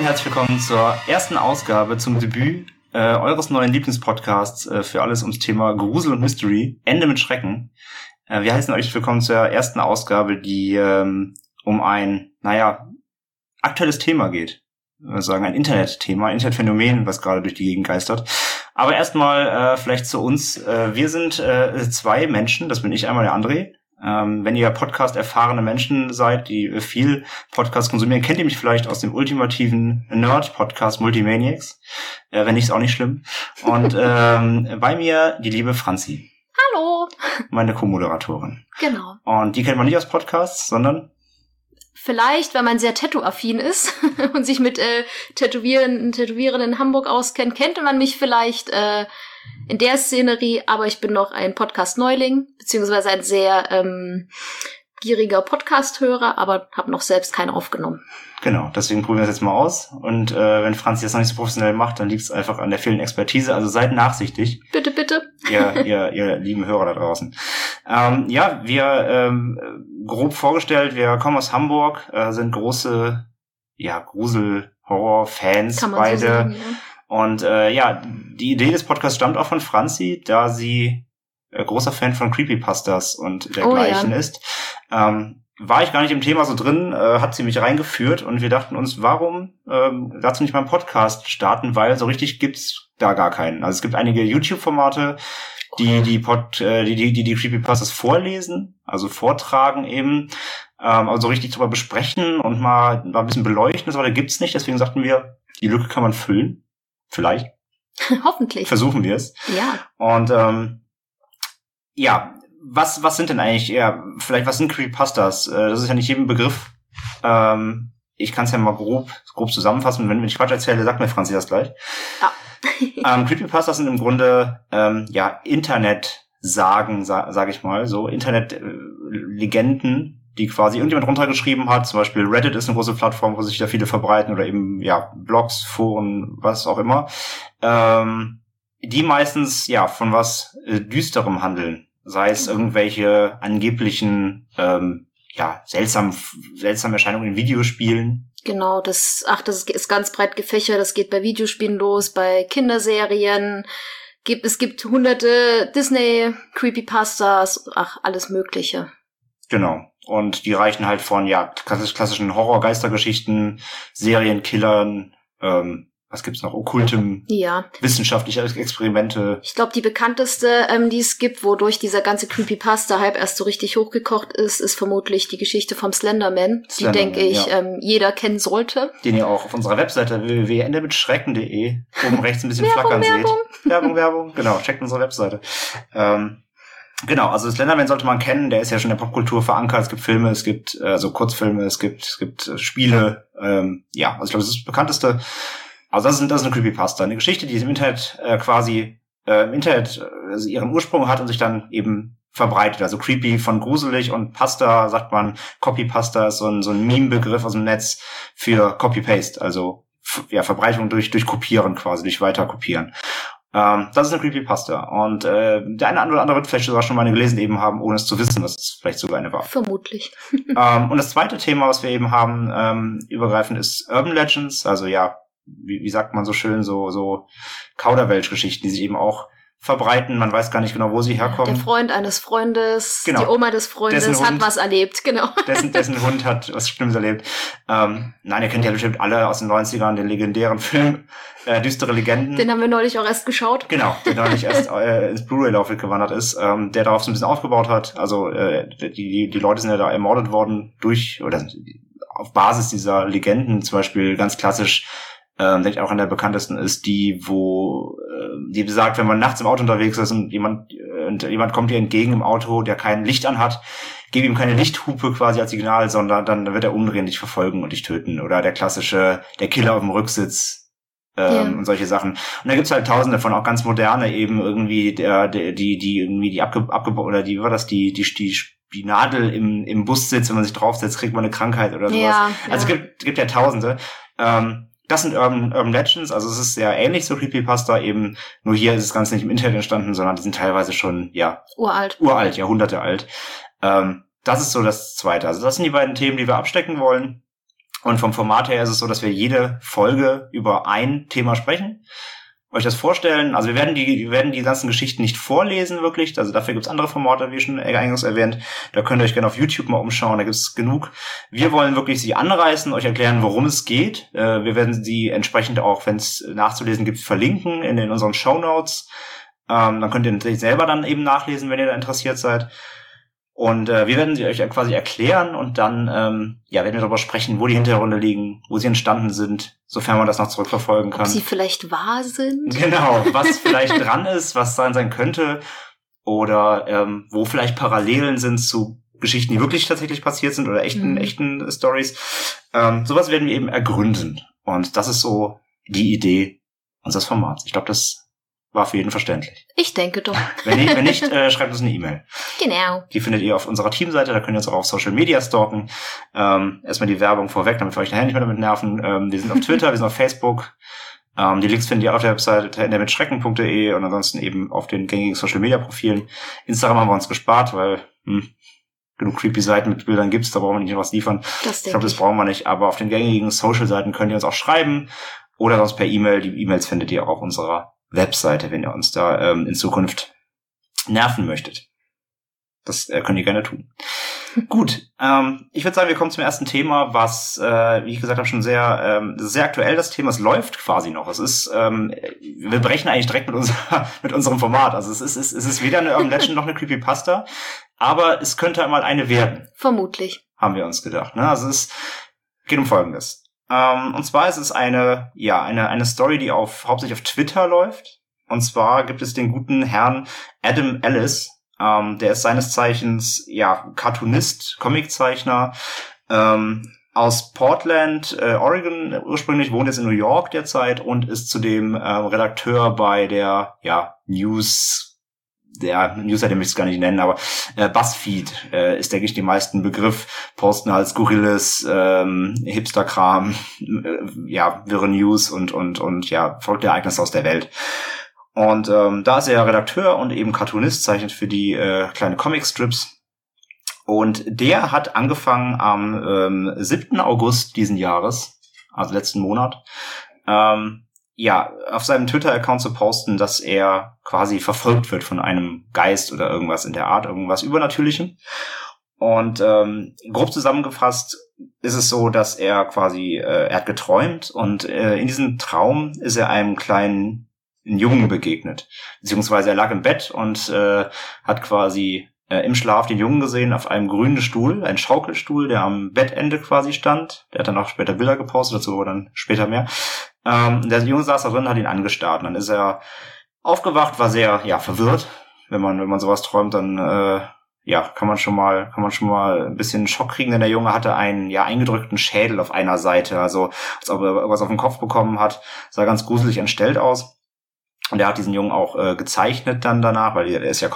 herzlich willkommen zur ersten Ausgabe zum Debüt eures neuen Lieblingspodcasts für alles ums Thema Grusel und Mystery. Ende mit Schrecken. Wir heißen euch willkommen zur ersten Ausgabe, die um ein, aktuelles Thema geht. Sagen ein Internetthema, Internetphänomen, was gerade durch die Gegend geistert. Aber erstmal vielleicht zu uns. Wir sind zwei Menschen, das bin ich einmal, der André. Wenn ihr Podcast-erfahrene Menschen seid, die viel Podcast konsumieren, kennt ihr mich vielleicht aus dem ultimativen Nerd-Podcast Multimaniacs. Wenn nicht, ist auch nicht schlimm. Und bei mir die liebe Franzi. Hallo. Meine Co-Moderatorin. Genau. Und die kennt man nicht aus Podcasts, sondern... Vielleicht, wenn man sehr Tattoo-affin ist und sich mit Tätowieren in Hamburg auskennt, kennt man mich vielleicht in der Szenerie, aber ich bin noch ein Podcast-Neuling, beziehungsweise ein sehr gieriger Podcast-Hörer, aber habe noch selbst keinen aufgenommen. Genau, deswegen probieren wir das jetzt mal aus. Und wenn Franzi das noch nicht so professionell macht, dann liegt es einfach an der fehlenden Expertise. Also seid nachsichtig. Bitte, bitte. Ihr lieben Hörer da draußen. Wir grob vorgestellt, wir kommen aus Hamburg, sind große Grusel-Horror-Fans beide. So sagen, ja. Und die Idee des Podcasts stammt auch von Franzi, da sie großer Fan von Creepypastas und dergleichen ist. War ich gar nicht im Thema so drin, hat sie mich reingeführt und wir dachten uns, warum dazu nicht mal einen Podcast starten, weil so richtig gibt's da gar keinen. Also es gibt einige YouTube-Formate, die Creepypastas vorlesen, also vortragen eben, also richtig drüber besprechen und mal ein bisschen beleuchten, das aber da gibt's nicht, deswegen sagten wir, die Lücke kann man füllen. Vielleicht. Hoffentlich. Versuchen wir es. Ja. Und was sind denn eigentlich, was sind Creepypastas? Das ist ja nicht jedem Begriff. Ich kann es ja mal grob zusammenfassen. Wenn ich Quatsch erzähle, sagt mir Franzi das gleich. Ja. Creepypastas sind im Grunde Internet-Sagen, sage ich mal, so Internet-Legenden, die quasi irgendjemand runtergeschrieben hat. Zum Beispiel Reddit ist eine große Plattform, wo sich da viele verbreiten oder eben Blogs, Foren, was auch immer. Die meistens von was Düsterem handeln. Sei es irgendwelche angeblichen seltsame Erscheinungen in Videospielen. Genau, das ist ganz breit gefächert. Das geht bei Videospielen los, bei Kinderserien. Es gibt hunderte Disney-Creepypastas, alles Mögliche. Genau. Und die reichen halt von klassischen Horror-Geistergeschichten, Serienkillern, was gibt's noch? Okkultem, wissenschaftliche Experimente. Ich glaube, die bekannteste, die es gibt, wodurch dieser ganze Creepypasta-Hype erst so richtig hochgekocht ist vermutlich die Geschichte vom Slenderman, die, denke ich, jeder kennen sollte. Den ihr auch auf unserer Webseite www.endemitschrecken.de oben rechts ein bisschen flackern seht. Werbung. Genau, checkt unsere Webseite. Genau, also Slenderman sollte man kennen, der ist ja schon in der Popkultur verankert. Es gibt Filme, es gibt Kurzfilme, es gibt Spiele. Also ich glaube, das ist das bekannteste. Also das ist eine Creepypasta, eine Geschichte, die im Internet ihren Ursprung hat und sich dann eben verbreitet. Also creepy von gruselig und Pasta sagt man, Copypasta ist so ein Meme-Begriff aus dem Netz für Copy-Paste, also Verbreitung durch Kopieren quasi, durch Weiterkopieren. Das ist eine Creepypasta. Und der eine oder andere wird vielleicht sogar schon mal eine gelesen eben haben, ohne es zu wissen, dass es vielleicht sogar eine war. Vermutlich. Und das zweite Thema, was wir eben haben, übergreifend, ist Urban Legends, also wie sagt man so schön, so Kauderwelsch-Geschichten, die sich eben auch verbreiten. Man weiß gar nicht genau, wo sie herkommen. Der Freund eines Freundes, genau. Die Oma des Freundes hat was erlebt, genau. Dessen Hund hat was Schlimmes erlebt. Nein, ihr kennt ja bestimmt alle aus den 90ern den legendären Film Düstere Legenden. Den haben wir neulich auch erst geschaut. Genau, der neulich erst ins Blu-ray-Laufwerk gewandert ist, der darauf so ein bisschen aufgebaut hat. Also die Leute sind ja da ermordet worden auf Basis dieser Legenden, zum Beispiel ganz klassisch, denke ich auch an der bekanntesten ist, die besagt, wenn man nachts im Auto unterwegs ist und jemand kommt dir entgegen im Auto, der kein Licht anhat, gib ihm keine Lichthupe quasi als Signal, sondern dann wird er umdrehen, dich verfolgen und dich töten. Oder der Killer auf dem Rücksitz und solche Sachen. Und da gibt's halt tausende von, auch ganz moderne eben irgendwie, die Nadel im Bussitz, wenn man sich draufsetzt, kriegt man eine Krankheit oder sowas. Ja. Also es gibt ja tausende. Das sind Urban Legends, also es ist sehr ähnlich so Creepypasta, eben nur hier ist das Ganze nicht im Internet entstanden, sondern die sind teilweise schon, uralt, Jahrhunderte alt. Das ist so das Zweite. Also das sind die beiden Themen, die wir abstecken wollen. Und vom Format her ist es so, dass wir jede Folge über ein Thema sprechen, euch das vorstellen. Also wir werden die ganzen Geschichten nicht vorlesen, wirklich. Also dafür gibt's andere Formate, wie schon eingangs erwähnt. Da könnt ihr euch gerne auf YouTube mal umschauen, da gibt's genug. Wir wollen wirklich sie anreißen, euch erklären, worum es geht. Wir werden sie entsprechend auch, wenn es nachzulesen gibt, verlinken in unseren Shownotes. Dann könnt ihr natürlich selber dann eben nachlesen, wenn ihr da interessiert seid. Und wir werden sie euch quasi erklären und dann werden wir darüber sprechen, wo die Hintergründe liegen, wo sie entstanden sind, sofern man das noch zurückverfolgen kann. Ob sie vielleicht wahr sind. Genau, was vielleicht dran ist, was sein könnte oder wo vielleicht Parallelen sind zu Geschichten, die wirklich tatsächlich passiert sind oder echten Stories. Sowas werden wir eben ergründen. Und das ist so die Idee unseres Formats. Ich glaube, das war für jeden verständlich. Ich denke doch. Wenn nicht, schreibt uns eine E-Mail. Genau. Die findet ihr auf unserer Teamseite, da könnt ihr uns auch auf Social Media stalken. Erstmal die Werbung vorweg, damit wir euch nachher nicht mehr damit nerven. Wir sind auf Twitter, wir sind auf Facebook. Die Links findet ihr auf der Webseite mitschrecken.de und ansonsten eben auf den gängigen Social Media Profilen. Instagram haben wir uns gespart, weil genug creepy Seiten mit Bildern gibt's, da brauchen wir nicht noch was liefern. Ich glaube, das brauchen wir nicht. Aber auf den gängigen Social-Seiten könnt ihr uns auch schreiben oder sonst per E-Mail. Die E-Mails findet ihr auch auf unserer Webseite, wenn ihr uns da in Zukunft nerven möchtet. Das könnt ihr gerne tun. Gut, ich würde sagen, wir kommen zum ersten Thema, was, wie ich gesagt habe, schon sehr aktuell das Thema. Es läuft quasi noch. Es ist, wir brechen eigentlich direkt mit unserem Format. Also es ist weder eine Urban Legend noch eine Creepypasta, aber es könnte einmal eine werden. Vermutlich. Haben wir uns gedacht. Ne? Also es geht um Folgendes. Und zwar ist es eine Story, die hauptsächlich auf Twitter läuft. Und zwar gibt es den guten Herrn Adam Ellis. Der ist seines Zeichens, Cartoonist, Comiczeichner, aus Portland, Oregon ursprünglich, wohnt jetzt in New York derzeit und ist zudem Redakteur bei der, Newsseite möchte ich es gar nicht nennen, aber BuzzFeed ist, denke ich, die meisten Begriff, posten halt skurriles Hipster-Kram, wirre News und verrückte Ereignisse aus der Welt. Und da ist er Redakteur und eben Cartoonist, zeichnet für die kleine Comicstrips. Und der hat angefangen am 7. August diesen Jahres, also letzten Monat, auf seinem Twitter-Account zu posten, dass er quasi verfolgt wird von einem Geist oder irgendwas in der Art, irgendwas Übernatürlichem. Und grob zusammengefasst ist es so, dass er quasi, er hat geträumt und in diesem Traum ist er einem kleinen Jungen begegnet. Beziehungsweise er lag im Bett und hat quasi im Schlaf den Jungen gesehen auf einem grünen Stuhl, ein Schaukelstuhl, der am Bettende quasi stand. Der hat dann auch später Bilder gepostet, dazu aber dann später mehr. Der Junge saß da drin, hat ihn angestarrt. Und dann ist er aufgewacht, war sehr verwirrt. Wenn man sowas träumt, dann kann man schon mal ein bisschen Schock kriegen, denn der Junge hatte einen eingedrückten Schädel auf einer Seite, also als ob er irgendwas auf den Kopf bekommen hat, sah ganz gruselig entstellt aus. Und er hat diesen Jungen auch gezeichnet dann danach, weil er ist ja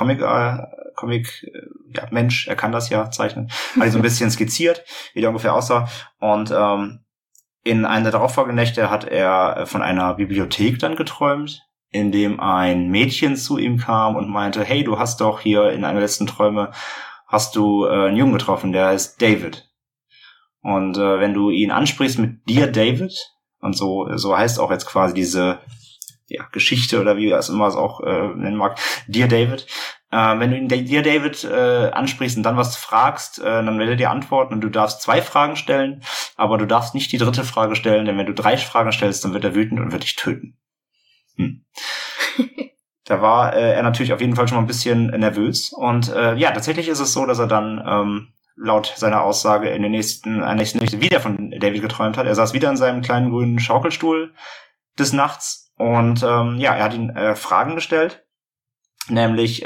Mensch, er kann das ja zeichnen. Hat ihn so ein bisschen skizziert, wie der ungefähr aussah. Und in einer der darauffolgenden Nächte hat er von einer Bibliothek dann geträumt, in dem ein Mädchen zu ihm kam und meinte, hey, du hast doch hier in einer letzten Träume hast du einen Jungen getroffen, der heißt David. Und wenn du ihn ansprichst mit Dear David, und so heißt auch jetzt quasi diese Geschichte oder wie das immer es auch nennen mag, Dear David. Wenn du ihn Dear David ansprichst und dann was fragst, dann wird er dir antworten und du darfst 2 Fragen stellen, aber du darfst nicht die 3. Frage stellen, denn wenn du 3 Fragen stellst, dann wird er wütend und wird dich töten. Da war er natürlich auf jeden Fall schon mal ein bisschen nervös und tatsächlich ist es so, dass er dann laut seiner Aussage in der nächsten Nächte wieder von David geträumt hat. Er saß wieder in seinem kleinen grünen Schaukelstuhl des Nachts und er hat ihn Fragen gestellt, nämlich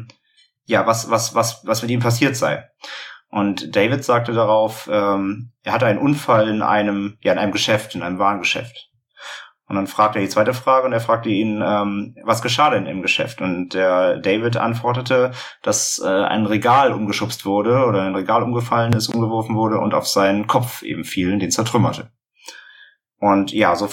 was mit ihm passiert sei. Und David sagte darauf, er hatte einen Unfall in einem Geschäft, in einem Warengeschäft. Und dann fragte er die 2. Frage und er fragte ihn, was geschah denn im Geschäft? Und der David antwortete, dass ein Regal umgeschubst wurde oder ein Regal umgefallen ist, umgeworfen wurde und auf seinen Kopf eben fiel und den zertrümmerte. Und so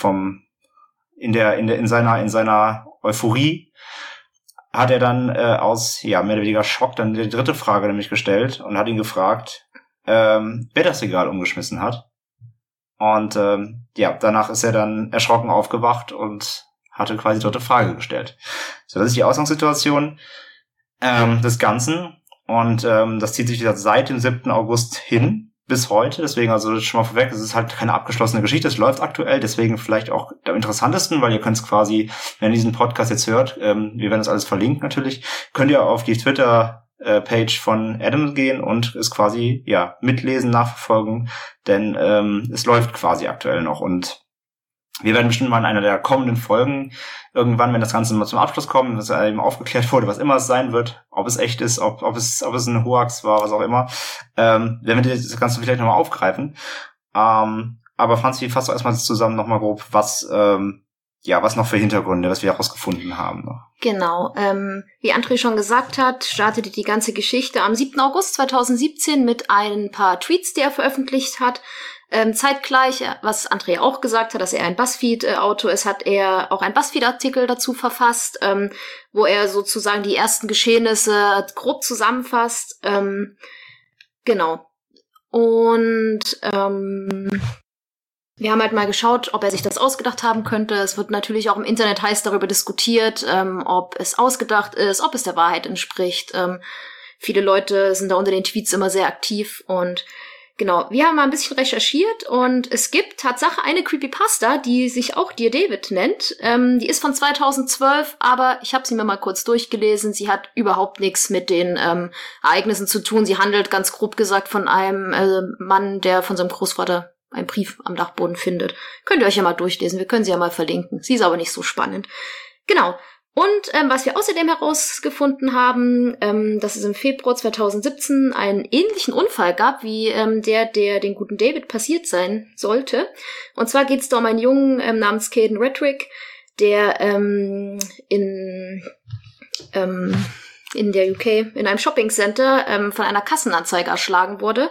in seiner Euphorie hat er dann aus mehr oder weniger Schock dann die 3. Frage nämlich gestellt und hat ihn gefragt, wer das Regal umgeschmissen hat. Und danach ist er dann erschrocken aufgewacht und hatte quasi dort eine Frage gestellt. So, das ist die Ausgangssituation des Ganzen. Und das zieht sich wieder seit dem 7. August hin bis heute. Deswegen, also schon mal vorweg, es ist halt keine abgeschlossene Geschichte, es läuft aktuell, deswegen vielleicht auch am interessantesten, weil ihr könnt es quasi, wenn ihr diesen Podcast jetzt hört, wir werden das alles verlinken natürlich, könnt ihr auf die Twitter-Page von Adam gehen und es quasi, mitlesen, nachverfolgen, denn es läuft quasi aktuell noch und wir werden bestimmt mal in einer der kommenden Folgen irgendwann, wenn das Ganze mal zum Abschluss kommt, dass eben aufgeklärt wurde, was immer es sein wird, ob es echt ist, ob es ein Hoax war, was auch immer, werden wir das Ganze vielleicht nochmal aufgreifen. Aber Franzi, fass doch erstmal zusammen nochmal grob, was noch für Hintergründe, was wir herausgefunden haben. Genau, wie André schon gesagt hat, startete die ganze Geschichte am 7. August 2017 mit ein paar Tweets, die er veröffentlicht hat. Zeitgleich, was André auch gesagt hat, dass er ein BuzzFeed-Autor ist, hat er auch einen BuzzFeed-Artikel dazu verfasst, wo er sozusagen die ersten Geschehnisse grob zusammenfasst. Genau. Und wir haben halt mal geschaut, ob er sich das ausgedacht haben könnte. Es wird natürlich auch im Internet heiß darüber diskutiert, ob es ausgedacht ist, ob es der Wahrheit entspricht. Viele Leute sind da unter den Tweets immer sehr aktiv und genau, wir haben mal ein bisschen recherchiert und es gibt Tatsache eine Creepypasta, die sich auch Dear David nennt. Die ist von 2012, aber ich habe sie mir mal kurz durchgelesen. Sie hat überhaupt nichts mit den Ereignissen zu tun. Sie handelt ganz grob gesagt von einem Mann, der von seinem Großvater einen Brief am Dachboden findet. Könnt ihr euch ja mal durchlesen, wir können sie ja mal verlinken. Sie ist aber nicht so spannend. Genau. Und was wir außerdem herausgefunden haben, dass es im Februar 2017 einen ähnlichen Unfall gab, wie der den guten David passiert sein sollte. Und zwar geht es da um einen Jungen namens Caden Redrick, der in der UK in einem Shoppingcenter von einer Kassenanzeige erschlagen wurde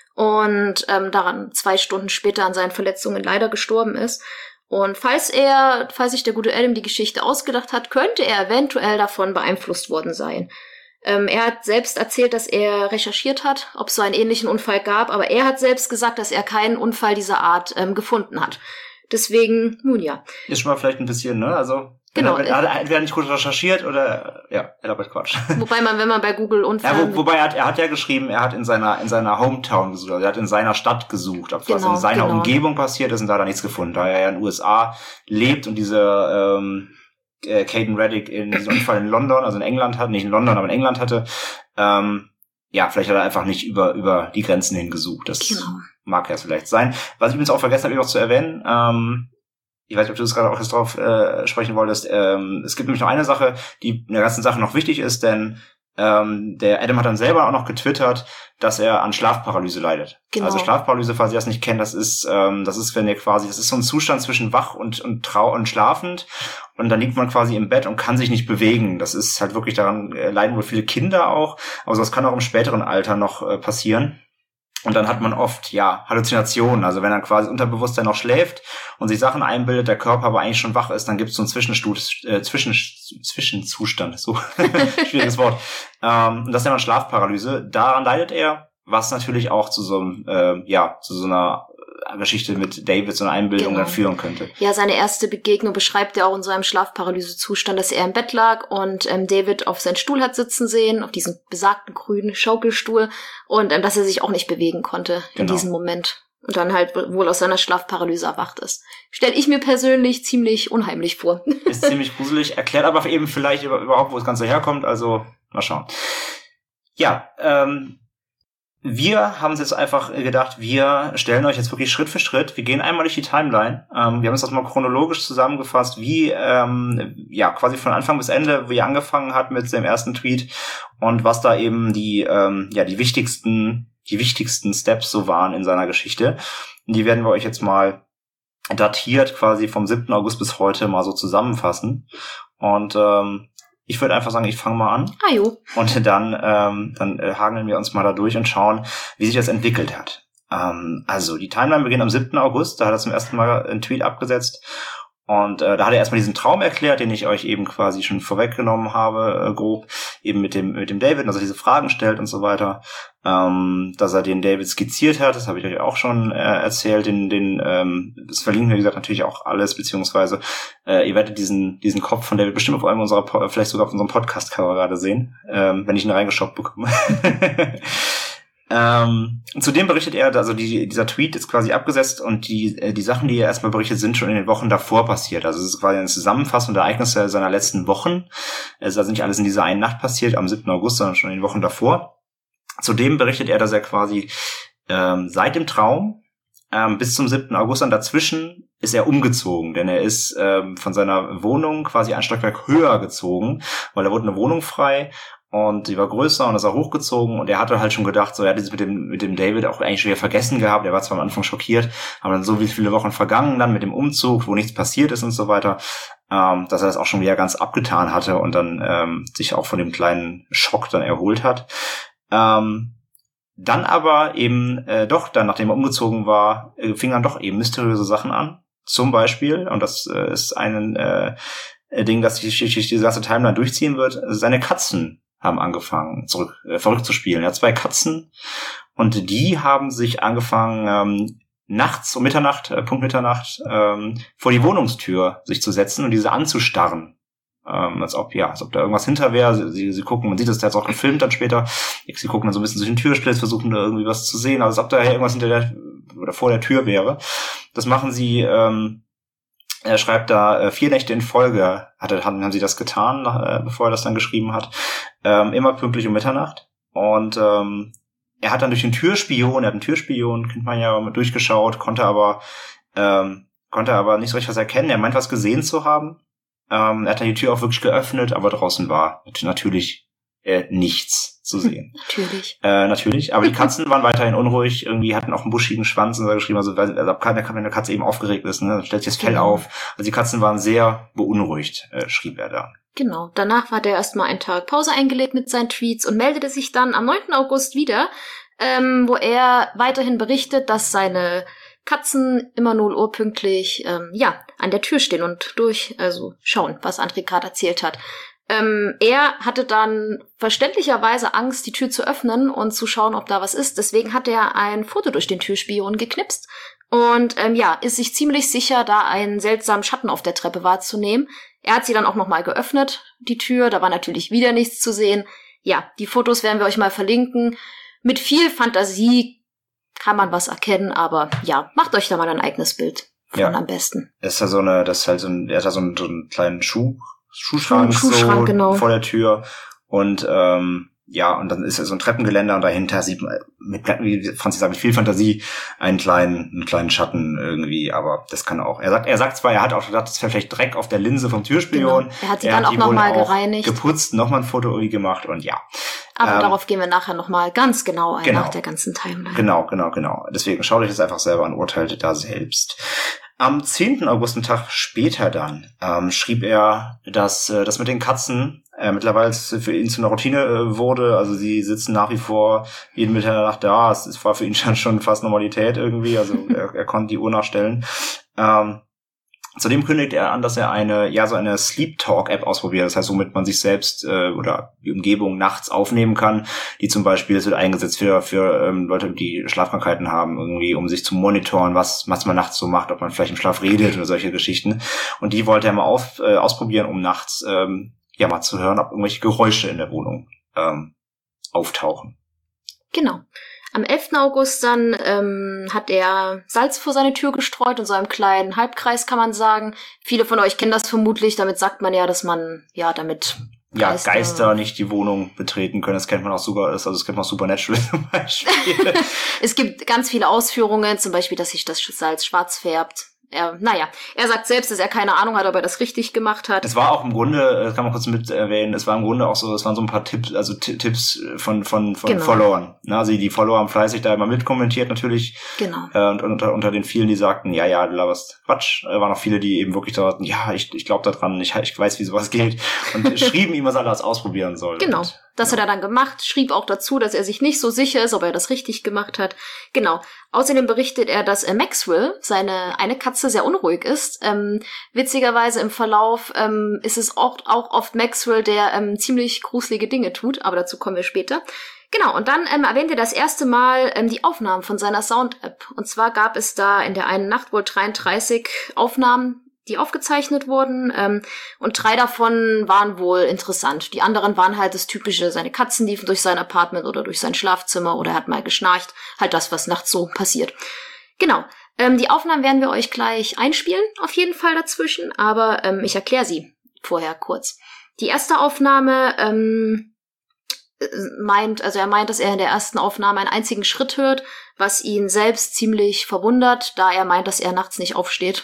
und daran 2 Stunden später an seinen Verletzungen leider gestorben ist. Und falls sich der gute Adam die Geschichte ausgedacht hat, könnte er eventuell davon beeinflusst worden sein. Er hat selbst erzählt, dass er recherchiert hat, ob es so einen ähnlichen Unfall gab, aber er hat selbst gesagt, dass er keinen Unfall dieser Art gefunden hat. Deswegen, nun ja. Ist schon mal vielleicht ein bisschen, ne? Also genau. Er hat nicht gut recherchiert oder er labert Quatsch. Wobei wenn man bei Google Unfall... wobei er hat ja geschrieben, er hat in seiner Hometown gesucht, also er hat in seiner Stadt gesucht, ob was in seiner Umgebung passiert ist und da hat er nichts gefunden, da er ja in den USA lebt und diese Caden Reddick in diesem Unfall in London, also in England hat, nicht in London, aber in England hatte, vielleicht hat er einfach nicht über die Grenzen hingesucht. Das mag ja vielleicht sein. Was ich übrigens auch vergessen habe, noch zu erwähnen, ich weiß nicht, ob du das gerade auch jetzt drauf sprechen wolltest. Es gibt nämlich noch eine Sache, die in der ganzen Sache noch wichtig ist, denn der Adam hat dann selber auch noch getwittert, dass er an Schlafparalyse leidet. Genau. Also Schlafparalyse, falls ihr das nicht kennt, das ist, wenn ihr quasi, das ist so ein Zustand zwischen wach und schlafend. Und dann liegt man quasi im Bett und kann sich nicht bewegen. Das ist halt wirklich, daran leiden wohl viele Kinder auch. Aber das kann auch im späteren Alter noch passieren. Und dann hat man oft, Halluzinationen. Also wenn er quasi Unterbewusstsein noch schläft und sich Sachen einbildet, der Körper aber eigentlich schon wach ist, dann gibt es so einen Zwischenzustand. So, schwieriges Wort. Und das nennt man Schlafparalyse. Daran leidet er, was natürlich auch zu so einer Geschichte mit David, so eine Einbildung dann führen könnte. Ja, seine erste Begegnung beschreibt er auch in so einem Schlafparalyse-Zustand, dass er im Bett lag und David auf seinen Stuhl hat sitzen sehen, auf diesem besagten grünen Schaukelstuhl und dass er sich auch nicht bewegen konnte in diesem Moment und dann halt wohl aus seiner Schlafparalyse erwacht ist. Stelle ich mir persönlich ziemlich unheimlich vor. Ist ziemlich gruselig, erklärt aber eben vielleicht überhaupt, wo das Ganze herkommt, also mal schauen. Ja, wir haben uns jetzt einfach gedacht, wir stellen euch jetzt wirklich Schritt für Schritt, wir gehen einmal durch die Timeline, wir haben uns das mal chronologisch zusammengefasst, wie quasi von Anfang bis Ende, wie er angefangen hat mit dem ersten Tweet und was da eben die wichtigsten Steps so waren in seiner Geschichte. Und die werden wir euch jetzt mal datiert quasi vom 7. August bis heute mal so zusammenfassen. Und ich würde einfach sagen, ich fange mal an. Jo. Und dann hageln wir uns mal da durch und schauen, wie sich das entwickelt hat. Also, die Timeline beginnt am 7. August, da hat er zum ersten Mal einen Tweet abgesetzt. Und da hat er erstmal diesen Traum erklärt, den ich euch eben quasi schon vorweggenommen habe, grob, eben mit dem David, dass er diese Fragen stellt und so weiter, dass er den David skizziert hat, das habe ich euch auch schon erzählt, das verlinken wir, wie gesagt, natürlich auch alles, beziehungsweise ihr werdet diesen Kopf von David bestimmt auf einem unserer, vielleicht sogar auf unserem Podcast-Cover gerade sehen, wenn ich ihn reingeschoppt bekomme. Zudem berichtet er, also dieser Tweet ist quasi abgesetzt und die Sachen, die er erstmal berichtet, sind schon in den Wochen davor passiert. Also es ist quasi eine Zusammenfassung der Ereignisse seiner letzten Wochen. Es ist also nicht alles in dieser einen Nacht passiert, am 7. August, sondern schon in den Wochen davor. Zudem berichtet er, dass er quasi seit dem Traum bis zum 7. August dann dazwischen ist er umgezogen, denn er ist von seiner Wohnung quasi ein Stockwerk höher gezogen, weil da wurde eine Wohnung frei. Und die war größer und ist auch hochgezogen und er hatte halt schon gedacht, so er hat dieses mit dem David auch eigentlich schon wieder vergessen gehabt, er war zwar am Anfang schockiert, aber dann so wie viele Wochen vergangen dann mit dem Umzug, wo nichts passiert ist und so weiter, dass er das auch schon wieder ganz abgetan hatte und dann sich auch von dem kleinen Schock dann erholt hat. Dann aber eben dann, nachdem er umgezogen war, fingen dann doch eben mysteriöse Sachen an. Zum Beispiel, und das ist ein Ding, das die ganze Timeline durchziehen wird, seine Katzen haben angefangen, verrückt zu spielen. Er hat 2 Katzen und die haben sich angefangen, nachts um Punkt Mitternacht, vor die Wohnungstür sich zu setzen und diese anzustarren. Als ob da irgendwas hinter wäre. Sie gucken, man sieht das jetzt auch gefilmt dann später. Sie gucken dann so ein bisschen durch den Türschlitz, versuchen da irgendwie was zu sehen, als ob da irgendwas hinter oder vor der Tür wäre. Das machen sie, er schreibt da 4 Nächte in Folge haben sie das getan, bevor er das dann geschrieben hat. Immer pünktlich um Mitternacht. Und er hat dann durch den Türspion, kennt man ja, durchgeschaut, konnte aber nicht so richtig was erkennen. Er meint, was gesehen zu haben. Er hat dann die Tür auch wirklich geöffnet, aber draußen war natürlich nichts zu sehen. Natürlich. Aber die Katzen waren weiterhin unruhig, irgendwie hatten auch einen buschigen Schwanz und so geschrieben, also wenn eine Katze eben aufgeregt ist, ne, dann stellt sich das Fell auf. Also die Katzen waren sehr beunruhigt, schrieb er da. Genau, danach hat er erstmal einen Tag Pause eingelegt mit seinen Tweets und meldete sich dann am 9. August wieder, wo er weiterhin berichtet, dass seine Katzen immer 0 Uhr pünktlich an der Tür stehen und schauen, was André gerade erzählt hat. Er hatte dann verständlicherweise Angst, die Tür zu öffnen und zu schauen, ob da was ist. Deswegen hat er ein Foto durch den Türspion geknipst und ist sich ziemlich sicher, da einen seltsamen Schatten auf der Treppe wahrzunehmen. Er hat sie dann auch nochmal geöffnet, die Tür. Da war natürlich wieder nichts zu sehen. Ja, die Fotos werden wir euch mal verlinken. Mit viel Fantasie kann man was erkennen, aber ja, macht euch da mal ein eigenes Bild von am besten. Er hat da so einen kleinen Schuhschrank genau. Vor der Tür und und dann ist so ein Treppengeländer und dahinter sieht man wie Franzi sagt, mit viel Fantasie einen kleinen Schatten irgendwie, aber das kann auch. Er sagt zwar, er hat auch gedacht, das wäre vielleicht Dreck auf der Linse vom Türspion. Genau. Er hat sie dann auch nochmal gereinigt. Geputzt, nochmal ein Foto irgendwie gemacht und ja. Aber darauf gehen wir nachher nochmal ganz genau ein, nach der ganzen Timeline. Genau. Deswegen schaut euch das einfach selber an, urteilt da selbst. Am 10. August, einen Tag später dann, schrieb er, dass das mit den Katzen mittlerweile für ihn zu einer Routine wurde. Also sie sitzen nach wie vor jeden Mitternacht da. Es war für ihn schon fast Normalität irgendwie. Also er konnte die Uhr nachstellen. Zudem kündigt er an, dass er eine Sleep Talk App ausprobiert. Das heißt, womit man sich selbst oder die Umgebung nachts aufnehmen kann. Die zum Beispiel, es wird eingesetzt für Leute, die Schlafkrankheiten haben, irgendwie, um sich zu monitoren, was man nachts so macht, ob man vielleicht im Schlaf redet oder solche Geschichten. Und die wollte er mal ausprobieren, um nachts mal zu hören, ob irgendwelche Geräusche in der Wohnung auftauchen. Genau. Am 11. August dann hat er Salz vor seine Tür gestreut, in so einem kleinen Halbkreis, kann man sagen. Viele von euch kennen das vermutlich. Damit sagt man ja, dass man damit Geister nicht die Wohnung betreten können. Das kennt man auch sogar, das kennt man auch Supernatural zum Beispiel. Es gibt ganz viele Ausführungen, zum Beispiel, dass sich das Salz schwarz färbt. Er sagt selbst, dass er keine Ahnung hat, ob er das richtig gemacht hat. Es war auch im Grunde, das kann man kurz mit erwähnen, es war im Grunde auch so, es waren so ein paar Tipps, also Tipps von Followern. Also die Follower haben fleißig da immer mitkommentiert natürlich. Genau. Und unter den vielen, die sagten, du laberst Quatsch, waren auch viele, die eben wirklich sagten, ich glaube da dran, ich weiß, wie sowas geht. Und schrieben ihm, was er alles ausprobieren soll. Genau. Das hat er dann gemacht, schrieb auch dazu, dass er sich nicht so sicher ist, ob er das richtig gemacht hat. Genau. Außerdem berichtet er, dass Maxwell, seine eine Katze, sehr unruhig ist. Witzigerweise im Verlauf ist es auch oft Maxwell, der ziemlich gruselige Dinge tut, aber dazu kommen wir später. Genau, und dann erwähnt er das erste Mal die Aufnahmen von seiner Sound-App. Und zwar gab es da in der einen Nacht wohl 33 Aufnahmen, die aufgezeichnet wurden, und 3 davon waren wohl interessant. Die anderen waren halt das Typische, seine Katzen liefen durch sein Apartment oder durch sein Schlafzimmer oder er hat mal geschnarcht, halt das, was nachts so passiert. Genau, die Aufnahmen werden wir euch gleich einspielen, auf jeden Fall dazwischen, aber ich erkläre sie vorher kurz. Die erste Aufnahme er meint, dass er in der ersten Aufnahme einen einzigen Schritt hört, was ihn selbst ziemlich verwundert, da er meint, dass er nachts nicht aufsteht.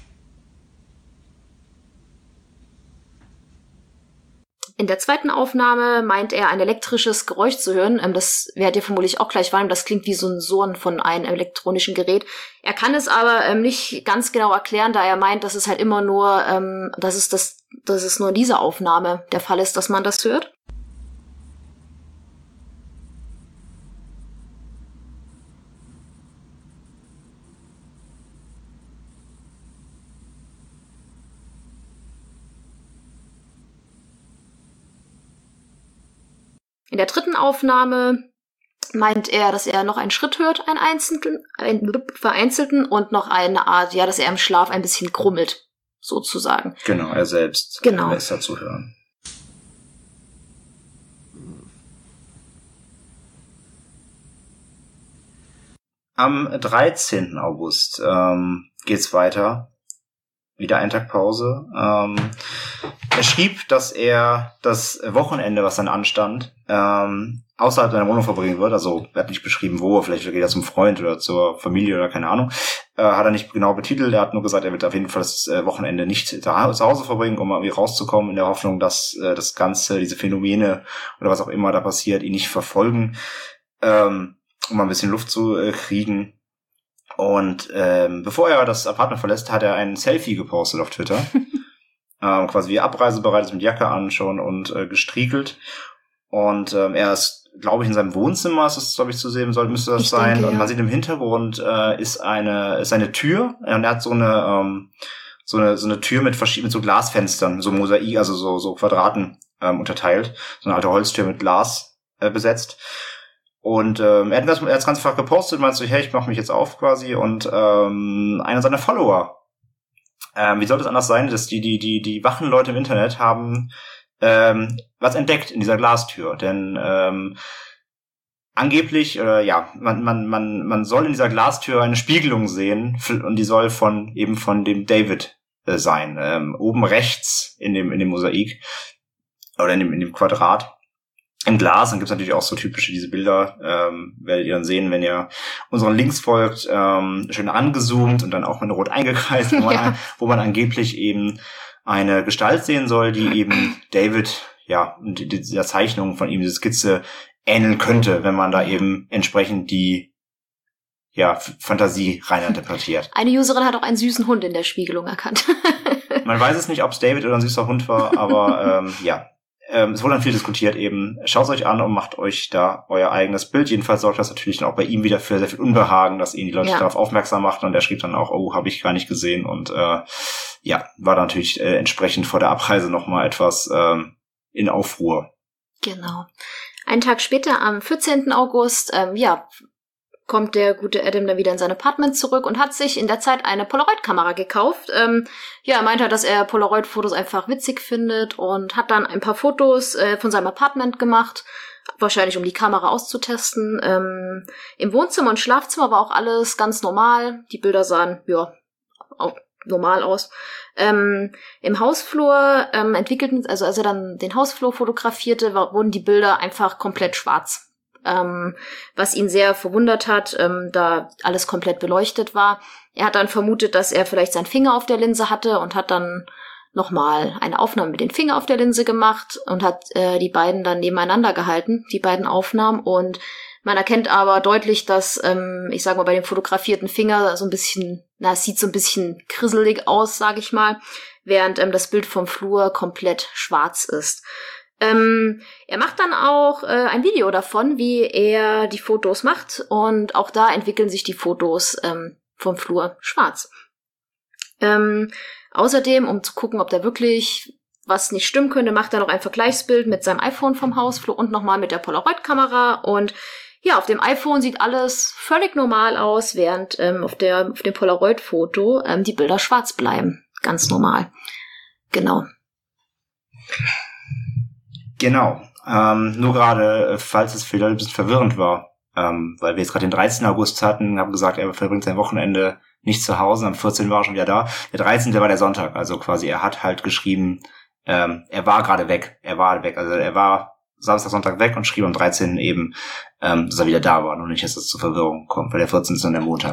In der zweiten Aufnahme meint er, ein elektrisches Geräusch zu hören. Das werdet ihr vermutlich auch gleich wahrnehmen. Das klingt wie so ein Surren von einem elektronischen Gerät. Er kann es aber nicht ganz genau erklären, da er meint, dass es halt immer nur, dass es nur in dieser Aufnahme der Fall ist, dass man das hört. In der dritten Aufnahme meint er, dass er noch einen Schritt hört, einen vereinzelten und noch eine Art, dass er im Schlaf ein bisschen grummelt, sozusagen. Genau, er selbst. Genau. Lässt dazu hören. Am 13. August geht's weiter. Wieder ein Tag Pause. Er schrieb, dass er das Wochenende, was dann anstand, außerhalb seiner Wohnung verbringen wird. Also er hat nicht beschrieben, wo. Vielleicht geht er zum Freund oder zur Familie oder keine Ahnung. Hat er nicht genau betitelt. Er hat nur gesagt, er wird auf jeden Fall das Wochenende nicht zu Hause verbringen, um irgendwie rauszukommen, in der Hoffnung, dass das Ganze, diese Phänomene oder was auch immer da passiert, ihn nicht verfolgen, um mal ein bisschen Luft zu kriegen. Und bevor er das Apartment verlässt, hat er ein Selfie gepostet auf Twitter. Quasi wie abreisebereit ist, mit Jacke an schon und gestriegelt. Und er ist, glaube ich, in seinem Wohnzimmer, ist das, glaube ich, zu sehen, müsste das sein. Denke, ja. Und man sieht im Hintergrund ist eine Tür. Und er hat so eine Tür mit so Glasfenstern, so Mosaik, also so Quadraten unterteilt. So eine alte Holztür mit Glas besetzt. Und er hat das ganz einfach gepostet, meinte so, hey, ich mache mich jetzt auf quasi. Und einer seiner Follower, wie soll das anders sein, dass die wachen Leute im Internet haben was entdeckt in dieser Glastür. Denn angeblich, man soll in dieser Glastür eine Spiegelung sehen und die soll von dem David sein. Oben rechts in dem Mosaik oder in dem Quadrat. Im Glas, dann gibt's natürlich auch so typische diese Bilder, werdet ihr dann sehen, wenn ihr unseren Links folgt, schön angezoomt und dann auch mit rot eingekreist, wo man angeblich eben eine Gestalt sehen soll, die eben David, und dieser Zeichnung von ihm, diese Skizze ähneln könnte, wenn man da eben entsprechend die Fantasie rein interpretiert. Eine Userin hat auch einen süßen Hund in der Spiegelung erkannt. Man weiß es nicht, ob es David oder ein süßer Hund war, aber es wurde dann viel diskutiert eben. Schaut es euch an und macht euch da euer eigenes Bild. Jedenfalls sorgt das natürlich dann auch bei ihm wieder für sehr viel Unbehagen, dass ihn die Leute darauf aufmerksam machten. Und er schrieb dann auch, habe ich gar nicht gesehen. Und war dann natürlich entsprechend vor der Abreise nochmal etwas in Aufruhr. Genau. Einen Tag später, am 14. August, kommt der gute Adam dann wieder in sein Apartment zurück und hat sich in der Zeit eine Polaroid-Kamera gekauft. Er meint halt, dass er Polaroid-Fotos einfach witzig findet und hat dann ein paar Fotos von seinem Apartment gemacht, wahrscheinlich um die Kamera auszutesten. Im Wohnzimmer und Schlafzimmer war auch alles ganz normal. Die Bilder sahen, auch normal aus. Im Hausflur als er dann den Hausflur fotografierte, wurden die Bilder einfach komplett schwarz. Was ihn sehr verwundert hat, da alles komplett beleuchtet war. Er hat dann vermutet, dass er vielleicht seinen Finger auf der Linse hatte und hat dann nochmal eine Aufnahme mit dem Finger auf der Linse gemacht und hat die beiden dann nebeneinander gehalten, die beiden Aufnahmen. Und man erkennt aber deutlich, dass, bei dem fotografierten Finger so ein bisschen, es sieht so ein bisschen krisselig aus, sag ich mal, während das Bild vom Flur komplett schwarz ist. Er macht dann auch ein Video davon, wie er die Fotos macht und auch da entwickeln sich die Fotos vom Flur schwarz. Außerdem, um zu gucken, ob da wirklich was nicht stimmen könnte, macht er noch ein Vergleichsbild mit seinem iPhone vom Hausflur und nochmal mit der Polaroid-Kamera. Und ja, auf dem iPhone sieht alles völlig normal aus, während auf dem Polaroid-Foto die Bilder schwarz bleiben. Ganz normal. Genau. Genau. Nur gerade, falls es vielleicht ein bisschen verwirrend war, weil wir jetzt gerade den 13. August hatten, haben gesagt, er verbringt sein Wochenende nicht zu Hause, am 14. war er schon wieder da. Der 13. war der Sonntag, also quasi er hat halt geschrieben, er war gerade weg, also er war Samstag, Sonntag weg und schrieb am 13. eben, dass er wieder da war, nur nicht, dass es zur Verwirrung kommt, weil der 14. ist dann der Montag.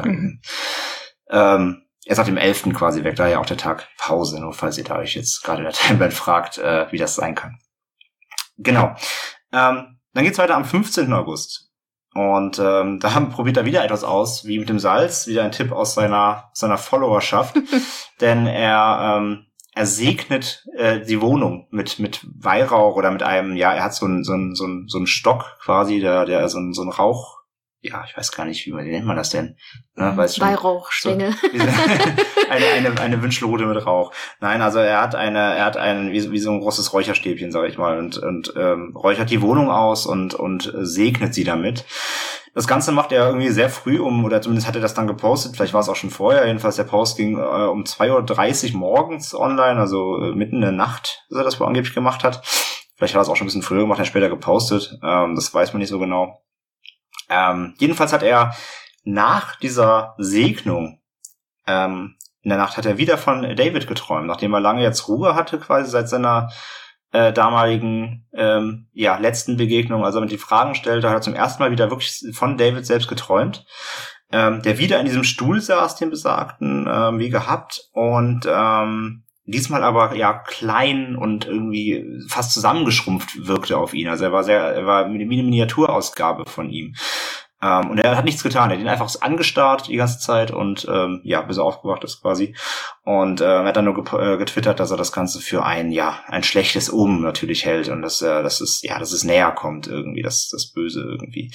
Er ist ab dem 11. quasi weg, daher auch der Tag Pause, nur falls ihr da euch jetzt gerade in der Timeline fragt, wie das sein kann. Genau. Dann geht's weiter am 15. August. Und da probiert er wieder etwas aus, wie mit dem Salz, wieder ein Tipp aus seiner Followerschaft, denn er segnet die Wohnung mit Weihrauch oder mit einem, ja, er hat so einen Stock quasi, der so ein Rauch, ja, ich weiß gar nicht, wie nennt man das denn? Ne, Weihrauchstängel. So, eine Wünschelrute mit Rauch. Nein, also er hat einen wie so ein großes Räucherstäbchen, sag ich mal, und räuchert die Wohnung aus und segnet sie damit. Das Ganze macht er irgendwie sehr früh oder zumindest hat er das dann gepostet, vielleicht war es auch schon vorher, jedenfalls der Post ging um 2:30 Uhr morgens online, also mitten in der Nacht, dass er das wohl angeblich gemacht hat. Vielleicht hat er es auch schon ein bisschen früher gemacht, dann später gepostet, das weiß man nicht so genau. Jedenfalls hat er nach dieser Segnung in der Nacht hat er wieder von David geträumt, nachdem er lange jetzt Ruhe hatte, quasi seit seiner damaligen letzten Begegnung, also mit die Fragen stellte, hat er zum ersten Mal wieder wirklich von David selbst geträumt, der wieder in diesem Stuhl saß, den besagten, wie gehabt, und diesmal aber ja klein und irgendwie fast zusammengeschrumpft wirkte auf ihn. Also er war wie eine Miniaturausgabe von ihm. Und er hat nichts getan. Er hat ihn einfach angestarrt die ganze Zeit und bis er aufgewacht ist quasi. Und er hat dann nur getwittert, dass er das Ganze für ein schlechtes Omen natürlich hält und dass es näher kommt irgendwie, das Böse irgendwie.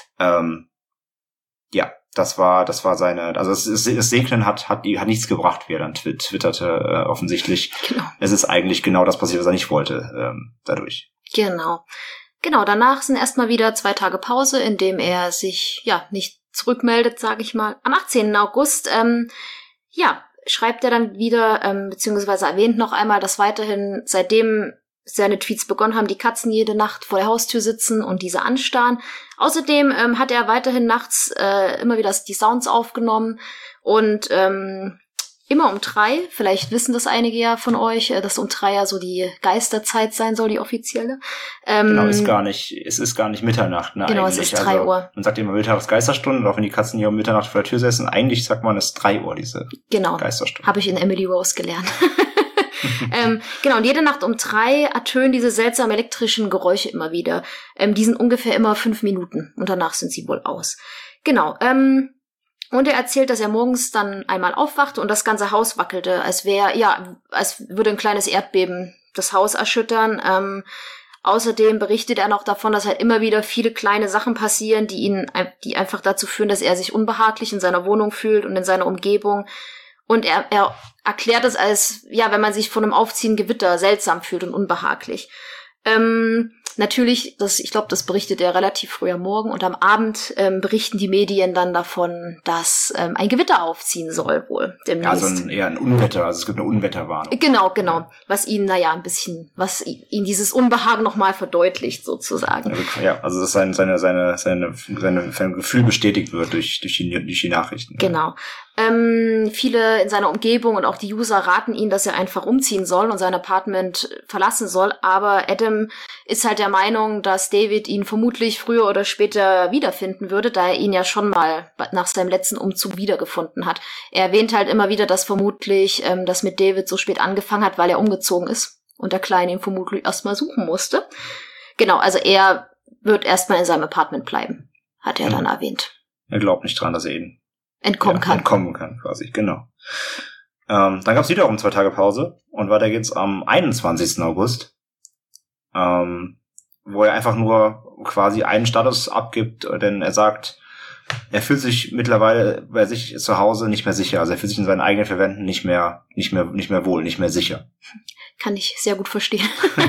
Das war seine, also das Segnen hat nichts gebracht, wie er dann twitterte, offensichtlich. Genau. Es ist eigentlich genau das passiert, was er nicht wollte, dadurch. Genau, danach sind erstmal wieder 2 Tage Pause, in dem er sich, nicht zurückmeldet, sage ich mal. Am 18. August, schreibt er dann wieder, beziehungsweise erwähnt noch einmal, dass weiterhin, seitdem seine Tweets begonnen haben, die Katzen jede Nacht vor der Haustür sitzen und diese anstarren. Außerdem hat er weiterhin nachts immer wieder die Sounds aufgenommen und immer um 3, vielleicht wissen das einige ja von euch, dass um 3 ja so die Geisterzeit sein soll, die offizielle. Genau, es ist gar nicht Mitternacht, ne? Genau, eigentlich. Es ist 3 Uhr. Man sagt immer Mittags Geisterstunde, auch wenn die Katzen hier um Mitternacht vor der Tür sitzen, eigentlich sagt man, es ist 3 Uhr, diese Geisterstunde. Habe ich in Emily Rose gelernt. Und jede Nacht um 3 ertönen diese seltsamen elektrischen Geräusche immer wieder. Die sind ungefähr immer 5 Minuten und danach sind sie wohl aus. Genau, und er erzählt, dass er morgens dann einmal aufwachte und das ganze Haus wackelte, als würde ein kleines Erdbeben das Haus erschüttern. Außerdem berichtet er noch davon, dass halt immer wieder viele kleine Sachen passieren, die einfach dazu führen, dass er sich unbehaglich in seiner Wohnung fühlt und in seiner Umgebung. Und er erklärt es als, wenn man sich von einem aufziehenden Gewitter seltsam fühlt und unbehaglich. Natürlich, ich glaube, das berichtet er relativ früh am Morgen und am Abend berichten die Medien dann davon, dass ein Gewitter aufziehen soll wohl demnächst. Also eher ein Unwetter, also es gibt eine Unwetterwarnung. Genau, was ihnen was ihnen dieses Unbehagen nochmal verdeutlicht sozusagen. Ja, also dass sein Gefühl bestätigt wird durch die Nachrichten. Genau. Viele in seiner Umgebung und auch die User raten ihn, dass er einfach umziehen soll und sein Apartment verlassen soll, aber Adam ist halt der Meinung, dass David ihn vermutlich früher oder später wiederfinden würde, da er ihn ja schon mal nach seinem letzten Umzug wiedergefunden hat. Er erwähnt halt immer wieder, dass vermutlich das mit David so spät angefangen hat, weil er umgezogen ist und der Kleine ihn vermutlich erstmal suchen musste. Genau, also er wird erstmal in seinem Apartment bleiben, hat er dann erwähnt. Er glaubt nicht dran, dass er ihn entkommen kann quasi, genau. Dann gab es wiederum 2 Tage Pause und weiter geht's am 21. August. wo er einfach nur quasi einen Status abgibt, denn er sagt, er fühlt sich mittlerweile bei sich zu Hause nicht mehr sicher. Also er fühlt sich in seinen eigenen vier Wänden nicht mehr wohl, nicht mehr sicher. Kann ich sehr gut verstehen.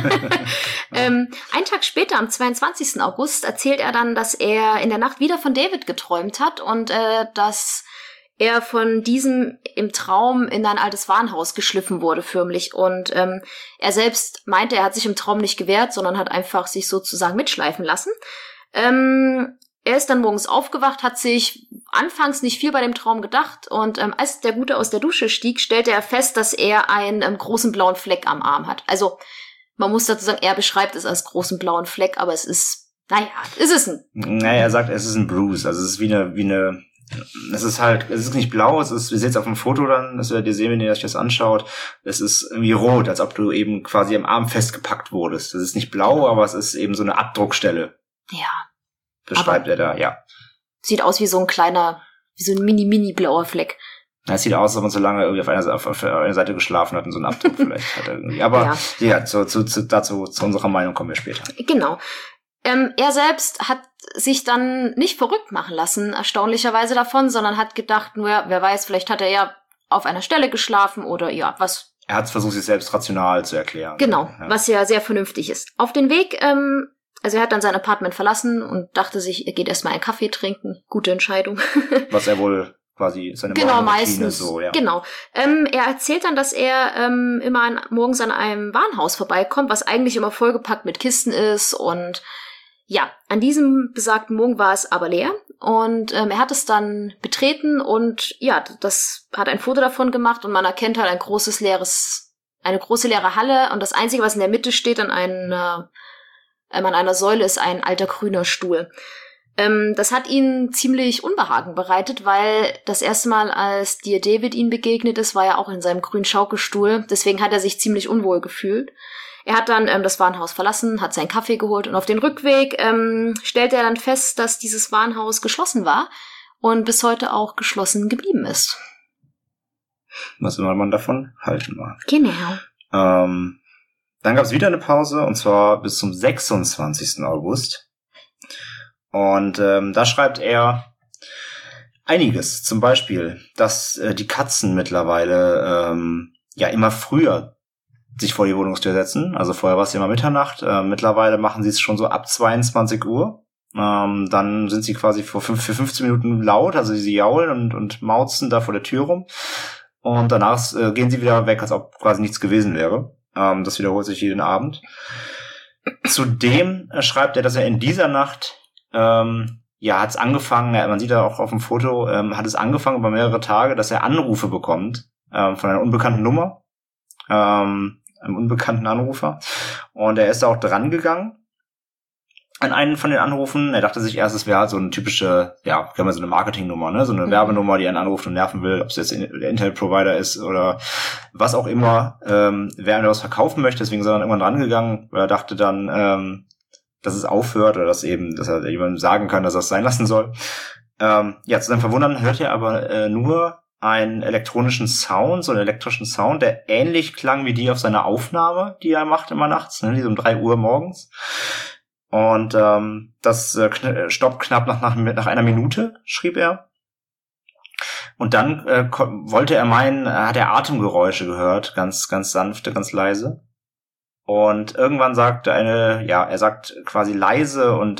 Einen Tag später, am 22. August, erzählt er dann, dass er in der Nacht wieder von David geträumt hat und dass er von diesem im Traum in ein altes Warenhaus geschliffen wurde, förmlich. Und er selbst meinte, er hat sich im Traum nicht gewehrt, sondern hat einfach sich sozusagen mitschleifen lassen. Er ist dann morgens aufgewacht, hat sich anfangs nicht viel bei dem Traum gedacht und als der Gute aus der Dusche stieg, stellte er fest, dass er einen großen blauen Fleck am Arm hat. Also man muss dazu sagen, er beschreibt es als großen blauen Fleck, aber es ist, er sagt, es ist ein Bruise, also es ist wie eine es ist nicht blau, wir sehen es auf dem Foto dann, das werdet ihr sehen, wenn ihr euch das anschaut, es ist irgendwie rot, als ob du eben quasi am Arm festgepackt wurdest. Es ist nicht blau, aber es ist eben so eine Abdruckstelle. Ja. Beschreibt er da, ja. Sieht aus wie so ein mini blauer Fleck. Es sieht aus, als ob man so lange irgendwie auf einer Seite geschlafen hat und so einen Abdruck vielleicht hat er irgendwie. Aber dazu zu unserer Meinung kommen wir später. Genau. Er selbst hat sich dann nicht verrückt machen lassen, erstaunlicherweise davon, sondern hat gedacht, nur wer weiß, vielleicht hat er ja auf einer Stelle geschlafen oder ja, was. Er hat versucht, sich selbst rational zu erklären. Genau, ja. Was ja sehr vernünftig ist. Auf den Weg, also er hat dann sein Apartment verlassen und dachte sich, er geht erstmal einen Kaffee trinken. Gute Entscheidung. Was er wohl quasi seine meistens so, ja. Genau. Er erzählt dann, dass er immer morgens an einem Warenhaus vorbeikommt, was eigentlich immer vollgepackt mit Kisten ist und ja, an diesem besagten Morgen war es aber leer und er hat es dann betreten und ja, das hat ein Foto davon gemacht und man erkennt halt eine große leere Halle und das Einzige, was in der Mitte steht an einer Säule, ist ein alter grüner Stuhl. Das hat ihn ziemlich Unbehagen bereitet, weil das erste Mal, als dir David ihm begegnet ist, war er auch in seinem grünen Schaukelstuhl. Deswegen hat er sich ziemlich unwohl gefühlt. Er hat dann das Warenhaus verlassen, hat seinen Kaffee geholt und auf den Rückweg stellte er dann fest, dass dieses Warenhaus geschlossen war und bis heute auch geschlossen geblieben ist. Was immer man davon halten mag. Genau. Dann gab es wieder eine Pause und zwar bis zum 26. August. Und da schreibt er einiges. Zum Beispiel, dass die Katzen mittlerweile immer früher sich vor die Wohnungstür setzen. Also vorher war es ja immer Mitternacht. Mittlerweile machen sie es schon so ab 22 Uhr. Dann sind sie quasi für 15 Minuten laut, also sie jaulen und mauzen da vor der Tür rum. Und danach gehen sie wieder weg, als ob quasi nichts gewesen wäre. Das wiederholt sich jeden Abend. Zudem schreibt er, dass er in dieser Nacht hat es angefangen, man sieht da auch auf dem Foto, hat es angefangen über mehrere Tage, dass er Anrufe bekommt von einer unbekannten Nummer. Einem unbekannten Anrufer. Und er ist da auch dran gegangen an einen von den Anrufen. Er dachte sich erst, es wäre halt so eine typische, so eine Marketingnummer, ne? So eine Werbenummer, die einen anruft und nerven will, ob es jetzt der Internetprovider ist oder was auch immer, wer einem was verkaufen möchte. Deswegen ist er dann irgendwann dran gegangen, weil er dachte dann, dass es aufhört oder dass er jemandem sagen kann, dass er es sein lassen soll. Zu seinem Verwundern hört er aber nur einen elektrischen Sound, so einen elektrischen Sound, der ähnlich klang wie die auf seiner Aufnahme, die er macht immer nachts, ne, die so um 3 Uhr morgens. Und das stoppt knapp nach einer Minute, schrieb er. Und dann wollte er meinen, hat er Atemgeräusche gehört, ganz, ganz sanfte, ganz leise. Und irgendwann sagt er sagt quasi leise und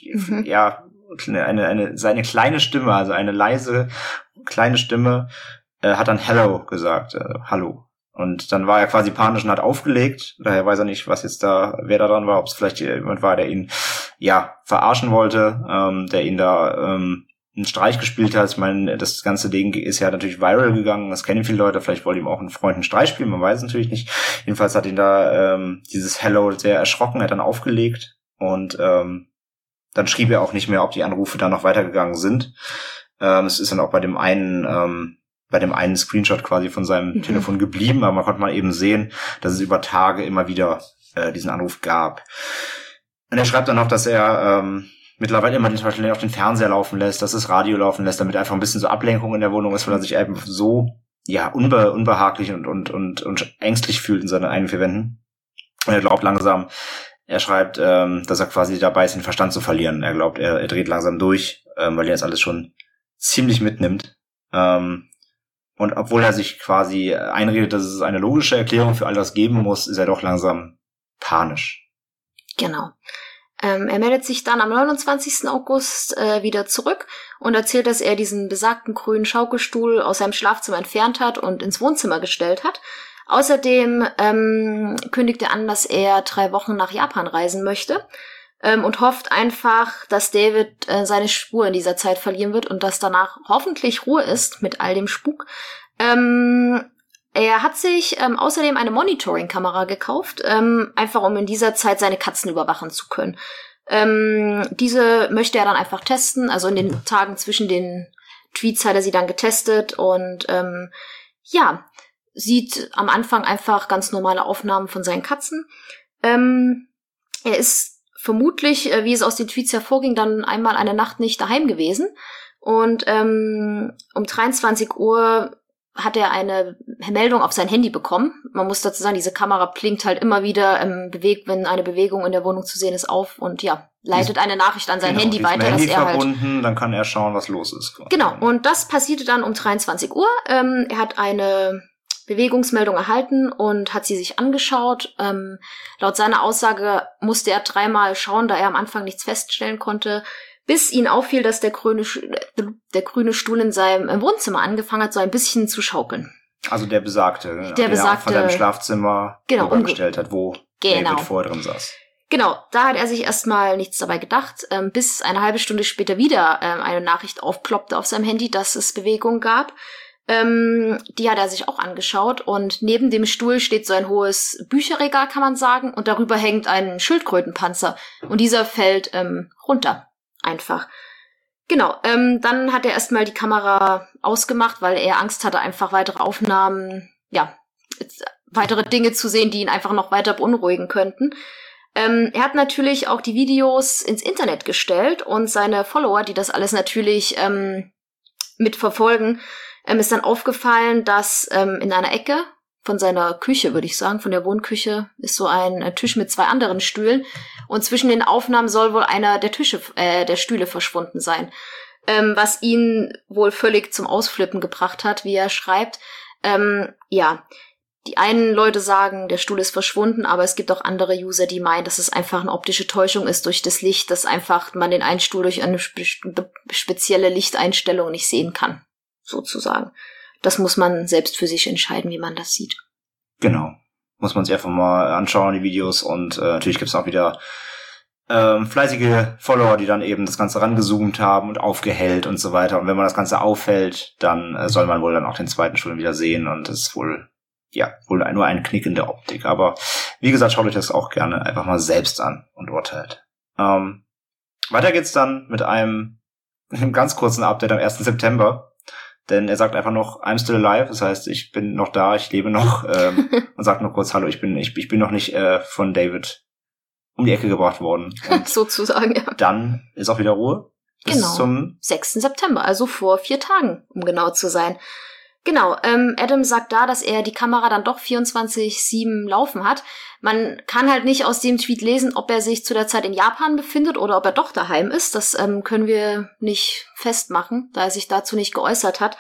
seine kleine Stimme, also eine leise kleine Stimme, hat dann Hello gesagt, Hallo. Und dann war er quasi panisch und hat aufgelegt. Daher weiß er nicht, wer da dran war, ob es vielleicht jemand war, der ihn verarschen wollte, der ihn da einen Streich gespielt hat. Ich meine, das ganze Ding ist ja natürlich viral gegangen, das kennen viele Leute, vielleicht wollte ihm auch ein Freund einen Streich spielen, man weiß es natürlich nicht. Jedenfalls hat ihn da dieses Hello sehr erschrocken, er hat dann aufgelegt und dann schrieb er auch nicht mehr, ob die Anrufe dann noch weitergegangen sind. Es ist dann auch bei dem einen Screenshot quasi von seinem Telefon geblieben, aber man konnte mal eben sehen, dass es über Tage immer wieder diesen Anruf gab. Und er schreibt dann noch, dass er mittlerweile immer zum Beispiel auf den Fernseher laufen lässt, dass das Radio laufen lässt, damit einfach ein bisschen so Ablenkung in der Wohnung ist, weil er sich eben so unbehaglich und ängstlich fühlt in seinen eigenen vier Wänden. Und er glaubt langsam, Er schreibt, dass er quasi dabei ist, den Verstand zu verlieren. Er glaubt, er dreht langsam durch, weil er das alles schon ziemlich mitnimmt. Und obwohl er sich quasi einredet, dass es eine logische Erklärung für all das geben muss, ist er doch langsam panisch. Genau. Er meldet sich dann am 29. August wieder zurück und erzählt, dass er diesen besagten grünen Schaukelstuhl aus seinem Schlafzimmer entfernt hat und ins Wohnzimmer gestellt hat. Außerdem kündigt er an, dass er 3 Wochen nach Japan reisen möchte und hofft einfach, dass David seine Spur in dieser Zeit verlieren wird und dass danach hoffentlich Ruhe ist mit all dem Spuk. Er hat sich außerdem eine Monitoring-Kamera gekauft, einfach um in dieser Zeit seine Katzen überwachen zu können. Diese möchte er dann einfach testen, also in den Tagen zwischen den Tweets hat er sie dann getestet und sieht am Anfang einfach ganz normale Aufnahmen von seinen Katzen. Er ist vermutlich, wie es aus den Tweets hervorging, dann einmal eine Nacht nicht daheim gewesen. Und um 23 Uhr hat er eine Meldung auf sein Handy bekommen. Man muss dazu sagen, diese Kamera blinkt halt immer wieder, wenn eine Bewegung in der Wohnung zu sehen ist, auf und leitet eine Nachricht an sein Handy weiter, Handy dass er verbunden, dann kann er schauen, was los ist. Genau, und das passierte dann um 23 Uhr. Er hat eine Bewegungsmeldung erhalten und hat sie sich angeschaut. Laut seiner Aussage musste er 3-mal schauen, da er am Anfang nichts feststellen konnte, bis ihn auffiel, dass der grüne Stuhl in seinem Wohnzimmer angefangen hat, so ein bisschen zu schaukeln. Also der besagte, den er von seinem Schlafzimmer umgestellt hat, wo David vorher drin saß. Genau, da hat er sich erstmal nichts dabei gedacht, bis eine halbe Stunde später wieder eine Nachricht aufploppte auf seinem Handy, dass es Bewegung gab. Die hat er sich auch angeschaut und neben dem Stuhl steht so ein hohes Bücherregal, kann man sagen, und darüber hängt ein Schildkrötenpanzer und dieser fällt runter, einfach. Genau, dann hat er erstmal die Kamera ausgemacht, weil er Angst hatte, einfach weitere Aufnahmen, weitere Dinge zu sehen, die ihn einfach noch weiter beunruhigen könnten. Er hat natürlich auch die Videos ins Internet gestellt und seine Follower, die das alles natürlich mitverfolgen, ist dann aufgefallen, dass in einer Ecke von seiner Küche, würde ich sagen, von der Wohnküche, ist so ein Tisch mit 2 anderen Stühlen und zwischen den Aufnahmen soll wohl einer der Stühle verschwunden sein, was ihn wohl völlig zum Ausflippen gebracht hat, wie er schreibt. Die einen Leute sagen, der Stuhl ist verschwunden, aber es gibt auch andere User, die meinen, dass es einfach eine optische Täuschung ist durch das Licht, dass einfach man den einen Stuhl durch eine spezielle Lichteinstellung nicht sehen kann, sozusagen. Das muss man selbst für sich entscheiden, wie man das sieht. Genau. Muss man sich einfach mal anschauen, die Videos. Und natürlich gibt es auch wieder fleißige Follower, die dann eben das Ganze rangezoomt haben und aufgehellt und so weiter. Und wenn man das Ganze aufhält, dann soll man wohl dann auch den zweiten Stuhl wieder sehen. Und das ist wohl nur ein Knick in der Optik. Aber wie gesagt, schaut euch das auch gerne einfach mal selbst an und urteilt. Weiter geht's dann mit einem ganz kurzen Update am 1. September. Denn er sagt einfach noch, I'm still alive, das heißt, ich bin noch da, ich lebe noch, und sagt noch kurz, hallo, ich bin noch nicht von David um die Ecke gebracht worden. Und sozusagen, ja. Dann ist auch wieder Ruhe. Bis zum 6. September, also vor 4 Tagen, um genau zu sein. Genau, Adam sagt da, dass er die Kamera dann doch 24/7 laufen hat. Man kann halt nicht aus dem Tweet lesen, ob er sich zu der Zeit in Japan befindet oder ob er doch daheim ist. Das können wir nicht festmachen, da er sich dazu nicht geäußert hat.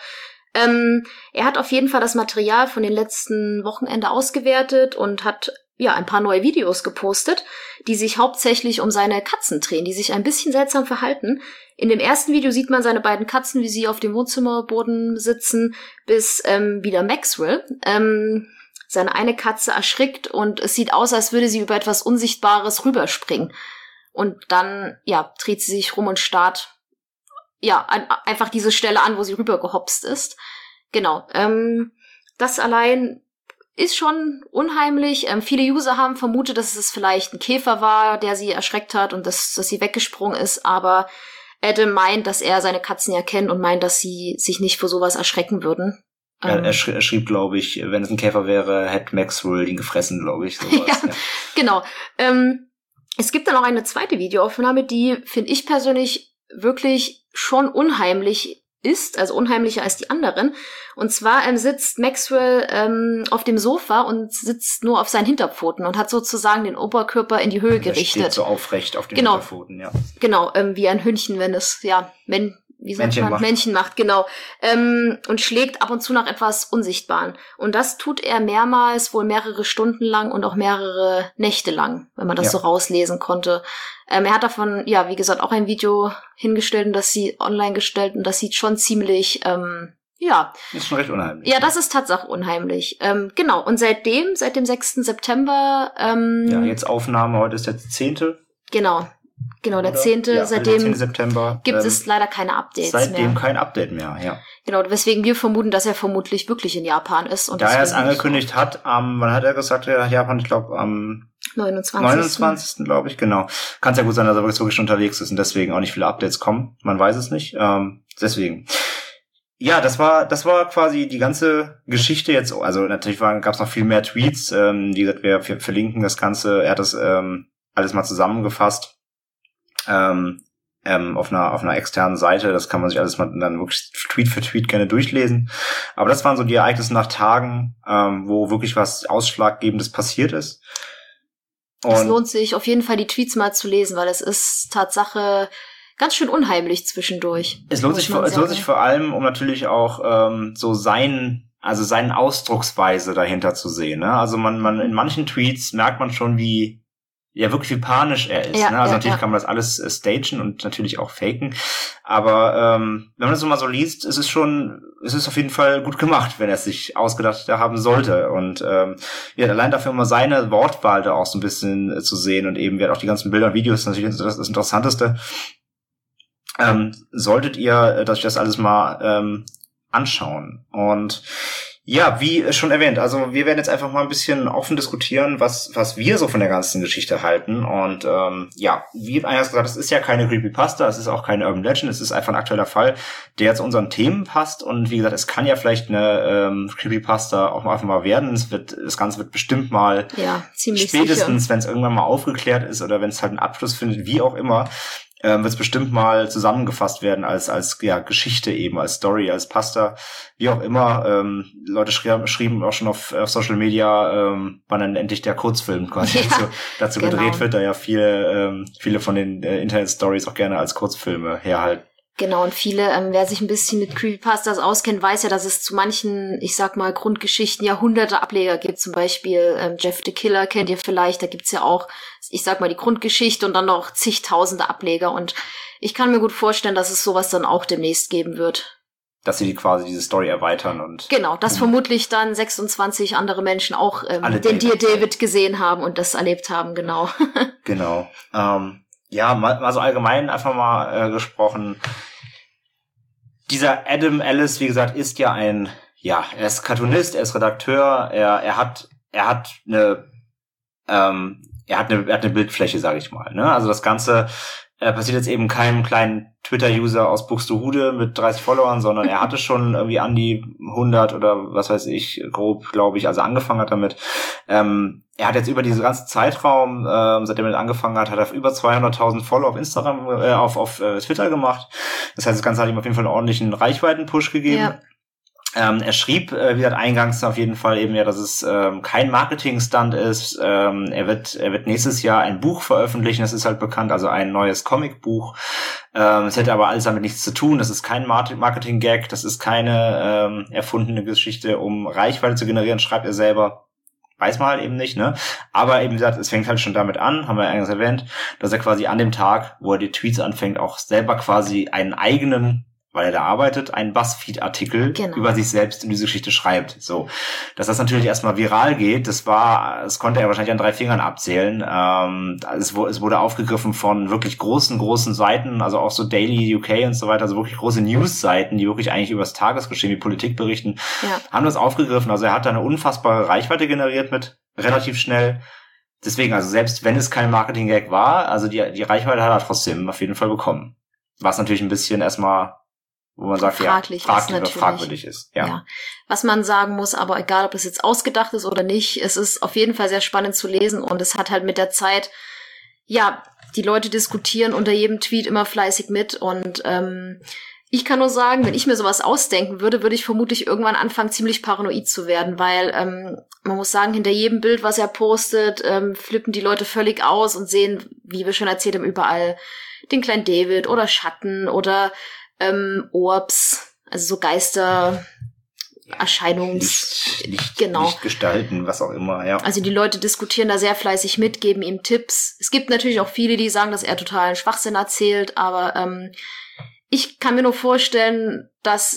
Er hat auf jeden Fall das Material von den letzten Wochenende ausgewertet und hat ein paar neue Videos gepostet, die sich hauptsächlich um seine Katzen drehen, die sich ein bisschen seltsam verhalten. In dem ersten Video sieht man seine beiden Katzen, wie sie auf dem Wohnzimmerboden sitzen, bis wieder Maxwell. Seine eine Katze erschrickt und es sieht aus, als würde sie über etwas Unsichtbares rüberspringen. Und dann, dreht sie sich rum und starrt, einfach diese Stelle an, wo sie rübergehopst ist. Genau. Das allein ist schon unheimlich. Viele User haben vermutet, dass es vielleicht ein Käfer war, der sie erschreckt hat und dass sie weggesprungen ist, aber Adam meint, dass er seine Katzen ja kennt und meint, dass sie sich nicht vor sowas erschrecken würden. Er schrieb, glaube ich, wenn es ein Käfer wäre, hätte Maxwell ihn gefressen, glaube ich. Sowas, Genau. Es gibt dann noch eine zweite Videoaufnahme, die, finde ich persönlich, wirklich schon unheimlich ist, also unheimlicher als die anderen. Und zwar sitzt Maxwell auf dem Sofa und sitzt nur auf seinen Hinterpfoten und hat sozusagen den Oberkörper in die Höhe gerichtet. Steht so aufrecht auf den Hinterpfoten, ja. Genau, wie ein Hündchen, wenn es, Männchen macht, genau. Und schlägt ab und zu nach etwas Unsichtbaren. Und das tut er mehrmals, wohl mehrere Stunden lang und auch mehrere Nächte lang, wenn man das so rauslesen konnte. Er hat davon, wie gesagt, auch ein Video hingestellt und online gestellt und das sieht schon ziemlich, Ist schon recht unheimlich. Ja, das ist Tatsache unheimlich. Genau, und seit dem 6. September... jetzt Aufnahme, heute ist der 10. Genau, der 10. Seitdem 10. September, gibt es leider keine Updates mehr. Seitdem kein Update mehr, ja. Genau, weswegen wir vermuten, dass er vermutlich wirklich in Japan ist. Und da er es angekündigt hat, wann hat er gesagt, Japan, ich glaube am 29. glaube ich, genau. Kann es ja gut sein, dass er wirklich schon unterwegs ist und deswegen auch nicht viele Updates kommen. Man weiß es nicht. Deswegen. Ja, das war quasi die ganze Geschichte jetzt. Also natürlich gab es noch viel mehr Tweets. Wie gesagt, wir verlinken das Ganze. Er hat das alles mal zusammengefasst. Auf einer externen Seite. Das kann man sich alles mal dann wirklich Tweet für Tweet gerne durchlesen. Aber das waren so die Ereignisse nach Tagen, wo wirklich was Ausschlaggebendes passiert ist. Und es lohnt sich auf jeden Fall, die Tweets mal zu lesen, weil es ist Tatsache ganz schön unheimlich zwischendurch. Es lohnt sich vor allem, um natürlich auch so seine Ausdrucksweise dahinter zu sehen. Ne? Also man in manchen Tweets merkt man schon, wie panisch er ist. Ne? Also natürlich kann man das alles stagen und natürlich auch faken. Aber wenn man das so mal so liest, ist es auf jeden Fall gut gemacht, wenn er es sich ausgedacht haben sollte. Und allein dafür immer seine Wortwahl da auch so ein bisschen zu sehen und eben auch die ganzen Bilder und Videos, natürlich das Interessanteste. Solltet ihr euch das alles mal anschauen. Und ja, wie schon erwähnt, also wir werden jetzt einfach mal ein bisschen offen diskutieren, was wir so von der ganzen Geschichte halten. Und wie eingangs gesagt, es ist ja keine Creepypasta, es ist auch keine Urban Legend, es ist einfach ein aktueller Fall, der zu unseren Themen passt. Und wie gesagt, es kann ja vielleicht eine Creepypasta auch einfach mal werden. Das Ganze wird bestimmt mal spätestens, wenn es irgendwann mal aufgeklärt ist oder wenn es halt einen Abschluss findet, wie auch immer, wird es bestimmt mal zusammengefasst werden als Geschichte eben, als Story, als Pasta, wie auch immer. Leute schrieben auch schon auf Social Media, wann dann endlich der Kurzfilm quasi dazu gedreht wird, da ja viele von den Internet-Stories auch gerne als Kurzfilme herhalten. Genau, und viele, wer sich ein bisschen mit Creepypastas auskennt, weiß ja, dass es zu manchen, ich sag mal, Grundgeschichten ja hunderte Ableger gibt. Zum Beispiel Jeff the Killer kennt ihr vielleicht, da gibt's ja auch, ich sag mal, die Grundgeschichte und dann noch zigtausende Ableger. Und ich kann mir gut vorstellen, dass es sowas dann auch demnächst geben wird. Dass sie quasi diese Story erweitern und... Genau, dass vermutlich dann 26 andere Menschen auch den Dear David gesehen haben und das erlebt haben, genau. Genau. Mal so allgemein einfach mal gesprochen. Dieser Adam Ellis, wie gesagt, ist ja er ist Cartoonist, er ist Redakteur, er hat eine Bildfläche, sage ich mal. Ne? Also das Ganze passiert jetzt eben keinem kleinen Twitter-User aus Buxtehude mit 30 Followern, sondern er hatte schon irgendwie an die 100 oder was weiß ich, grob, glaube ich, also angefangen hat damit. Er hat jetzt über diesen ganzen Zeitraum, seitdem er angefangen hat er über 200.000 Follower auf Instagram, auf Twitter gemacht. Das heißt, das Ganze hat ihm auf jeden Fall einen ordentlichen Reichweiten-Push gegeben. Ja. Er schrieb, wie gesagt, eingangs auf jeden Fall eben dass es kein Marketing-Stunt ist. Er wird nächstes Jahr ein Buch veröffentlichen, das ist halt bekannt, also ein neues Comicbuch. Es hätte aber alles damit nichts zu tun. Das ist kein Marketing-Gag, das ist keine erfundene Geschichte, um Reichweite zu generieren, schreibt er selber. Weiß man halt eben nicht, ne? Aber eben gesagt, es fängt halt schon damit an, haben wir eingangs erwähnt, dass er quasi an dem Tag, wo er die Tweets anfängt, auch selber quasi einen eigenen, weil er da arbeitet, einen BuzzFeed-Artikel über sich selbst in diese Geschichte schreibt. So, dass das natürlich erstmal viral geht, das konnte er wahrscheinlich an 3 Fingern abzählen. Es wurde aufgegriffen von wirklich großen Seiten, also auch so Daily UK und so weiter, also wirklich große News-Seiten, die wirklich eigentlich über das Tagesgeschehen, die Politik berichten, haben das aufgegriffen. Also er hat da eine unfassbare Reichweite generiert mit relativ schnell. Deswegen, also selbst wenn es kein Marketing-Gag war, also die Reichweite hat er trotzdem auf jeden Fall bekommen. Was natürlich ein bisschen erstmal, wo man sagt, fragwürdig ist. Ja. Was man sagen muss, aber egal, ob es jetzt ausgedacht ist oder nicht, es ist auf jeden Fall sehr spannend zu lesen und es hat halt mit der Zeit, die Leute diskutieren unter jedem Tweet immer fleißig mit und Ich kann nur sagen, wenn ich mir sowas ausdenken würde, würde ich vermutlich irgendwann anfangen, ziemlich paranoid zu werden, weil man muss sagen, hinter jedem Bild, was er postet, flippen die Leute völlig aus und sehen, wie wir schon erzählt haben, überall den kleinen David oder Schatten oder Orbs, also so Geister, Lichtgestalten, was auch immer, ja. Also die Leute diskutieren da sehr fleißig mit, geben ihm Tipps. Es gibt natürlich auch viele, die sagen, dass er totalen Schwachsinn erzählt, aber ich kann mir nur vorstellen, dass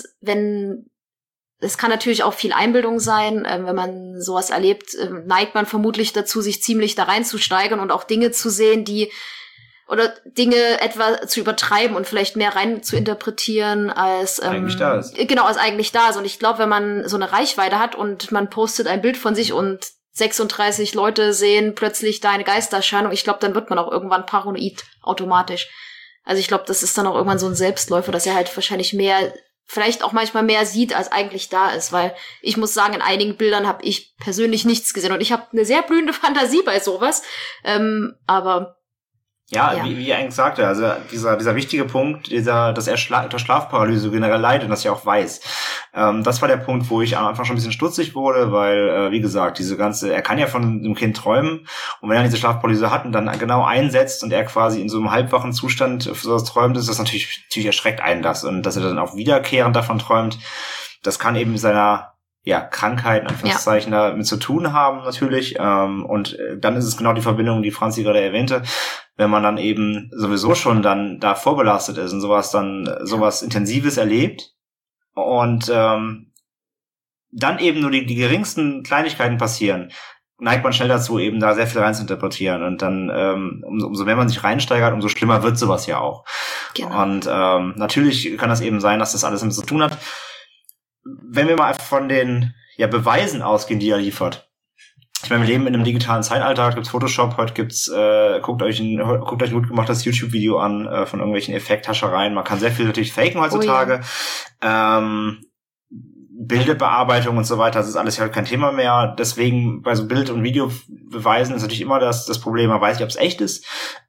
es kann natürlich auch viel Einbildung sein, wenn man sowas erlebt, neigt man vermutlich dazu, sich ziemlich da reinzusteigern und auch Dinge zu sehen, oder Dinge etwa zu übertreiben und vielleicht mehr rein zu interpretieren, als eigentlich da ist. Genau, als eigentlich da ist. Und ich glaube, wenn man so eine Reichweite hat und man postet ein Bild von sich und 36 Leute sehen plötzlich da eine Geistererscheinung, ich glaube, dann wird man auch irgendwann paranoid automatisch. Also ich glaube, das ist dann auch irgendwann so ein Selbstläufer, dass er halt wahrscheinlich vielleicht auch manchmal mehr sieht, als eigentlich da ist. Weil ich muss sagen, in einigen Bildern habe ich persönlich nichts gesehen. Und ich habe eine sehr blühende Fantasie bei sowas. Aber ja, wie ich eigentlich sagte, also dieser wichtige Punkt, dass er unter Schlafparalyse generell leidet und das ja auch weiß. Das war der Punkt, wo ich am Anfang schon ein bisschen stutzig wurde, weil, wie gesagt, er kann ja von dem Kind träumen und wenn er diese Schlafparalyse hat und dann genau einsetzt und er quasi in so einem halbwachen Zustand für sowas träumt, ist das natürlich erschreckt einen das und dass er dann auch wiederkehrend davon träumt, das kann eben mit seiner Krankheit, in Anführungszeichen, damit zu tun haben, natürlich. Und dann ist es genau die Verbindung, die Franzi gerade erwähnte, wenn man dann eben sowieso schon dann da vorbelastet ist und sowas Intensives erlebt und dann eben nur die geringsten Kleinigkeiten passieren, neigt man schnell dazu, eben da sehr viel rein zu interpretieren. Und dann, umso mehr man sich reinsteigert, umso schlimmer wird sowas ja auch. Genau. Und natürlich kann das eben sein, dass das alles damit zu tun hat. Wenn wir mal von den Beweisen ausgehen, die er liefert. Ich meine, wir leben in einem digitalen Zeitalter, heute gibt's Photoshop, heute gibt's, guckt euch ein gut gemachtes YouTube-Video an von irgendwelchen Effekthaschereien. Man kann sehr viel natürlich faken heutzutage. Oh ja. Bildbearbeitung und so weiter, das ist alles ja kein Thema mehr. Deswegen bei so Bild- und Videobeweisen ist natürlich immer das Problem, man weiß nicht, ob es echt ist.